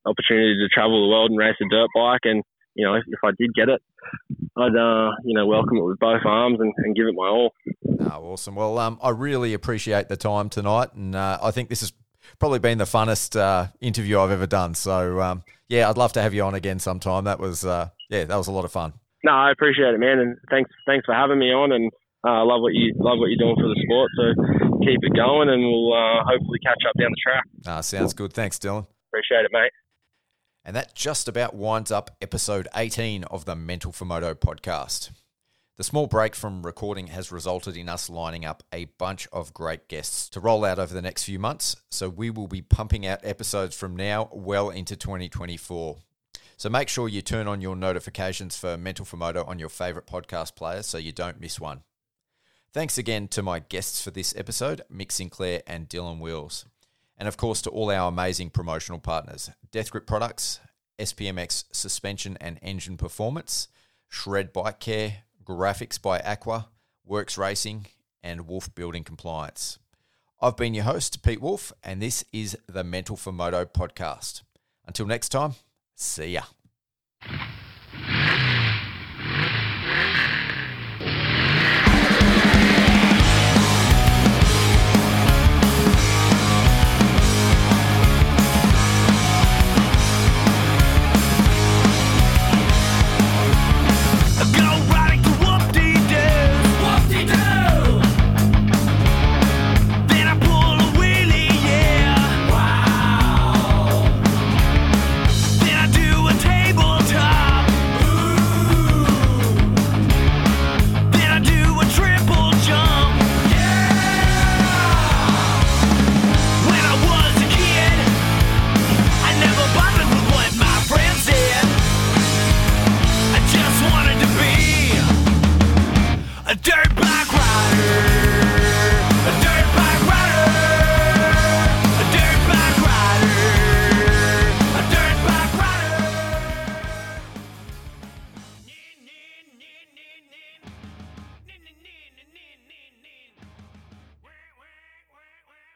opportunity to travel the world and race a dirt bike. And, you know, if, if I did get it, I'd, uh, you know, welcome it with both arms and, and give it my all. Oh, awesome. Well, um, I really appreciate the time tonight. And uh, I think this has probably been the funnest uh, interview I've ever done. So, um, yeah, I'd love to have you on again sometime. That was, uh, yeah, that was a lot of fun. No, I appreciate it, man. And thanks, thanks for having me on. And I uh, love what you love what you're doing for the sport. So keep it going, and we'll uh, hopefully catch up down the track. Ah, sounds good. Thanks, Dylan. Appreciate it, mate. And that just about winds up episode eighteen of the Mental for Moto podcast. The small break from recording has resulted in us lining up a bunch of great guests to roll out over the next few months. So we will be pumping out episodes from now well into twenty twenty-four. So make sure you turn on your notifications for Mental for Moto on your favourite podcast player so you don't miss one. Thanks again to my guests for this episode, Mick Sinclair and Dylan Wills. And of course to all our amazing promotional partners, Death Grip Products, S P M X Suspension and Engine Performance, Shred Bike Care, Graphics by Aqua, Works Racing, and Wolf Building Compliance. I've been your host, Pete Wolf, and this is the Mental for Moto podcast. Until next time, see ya.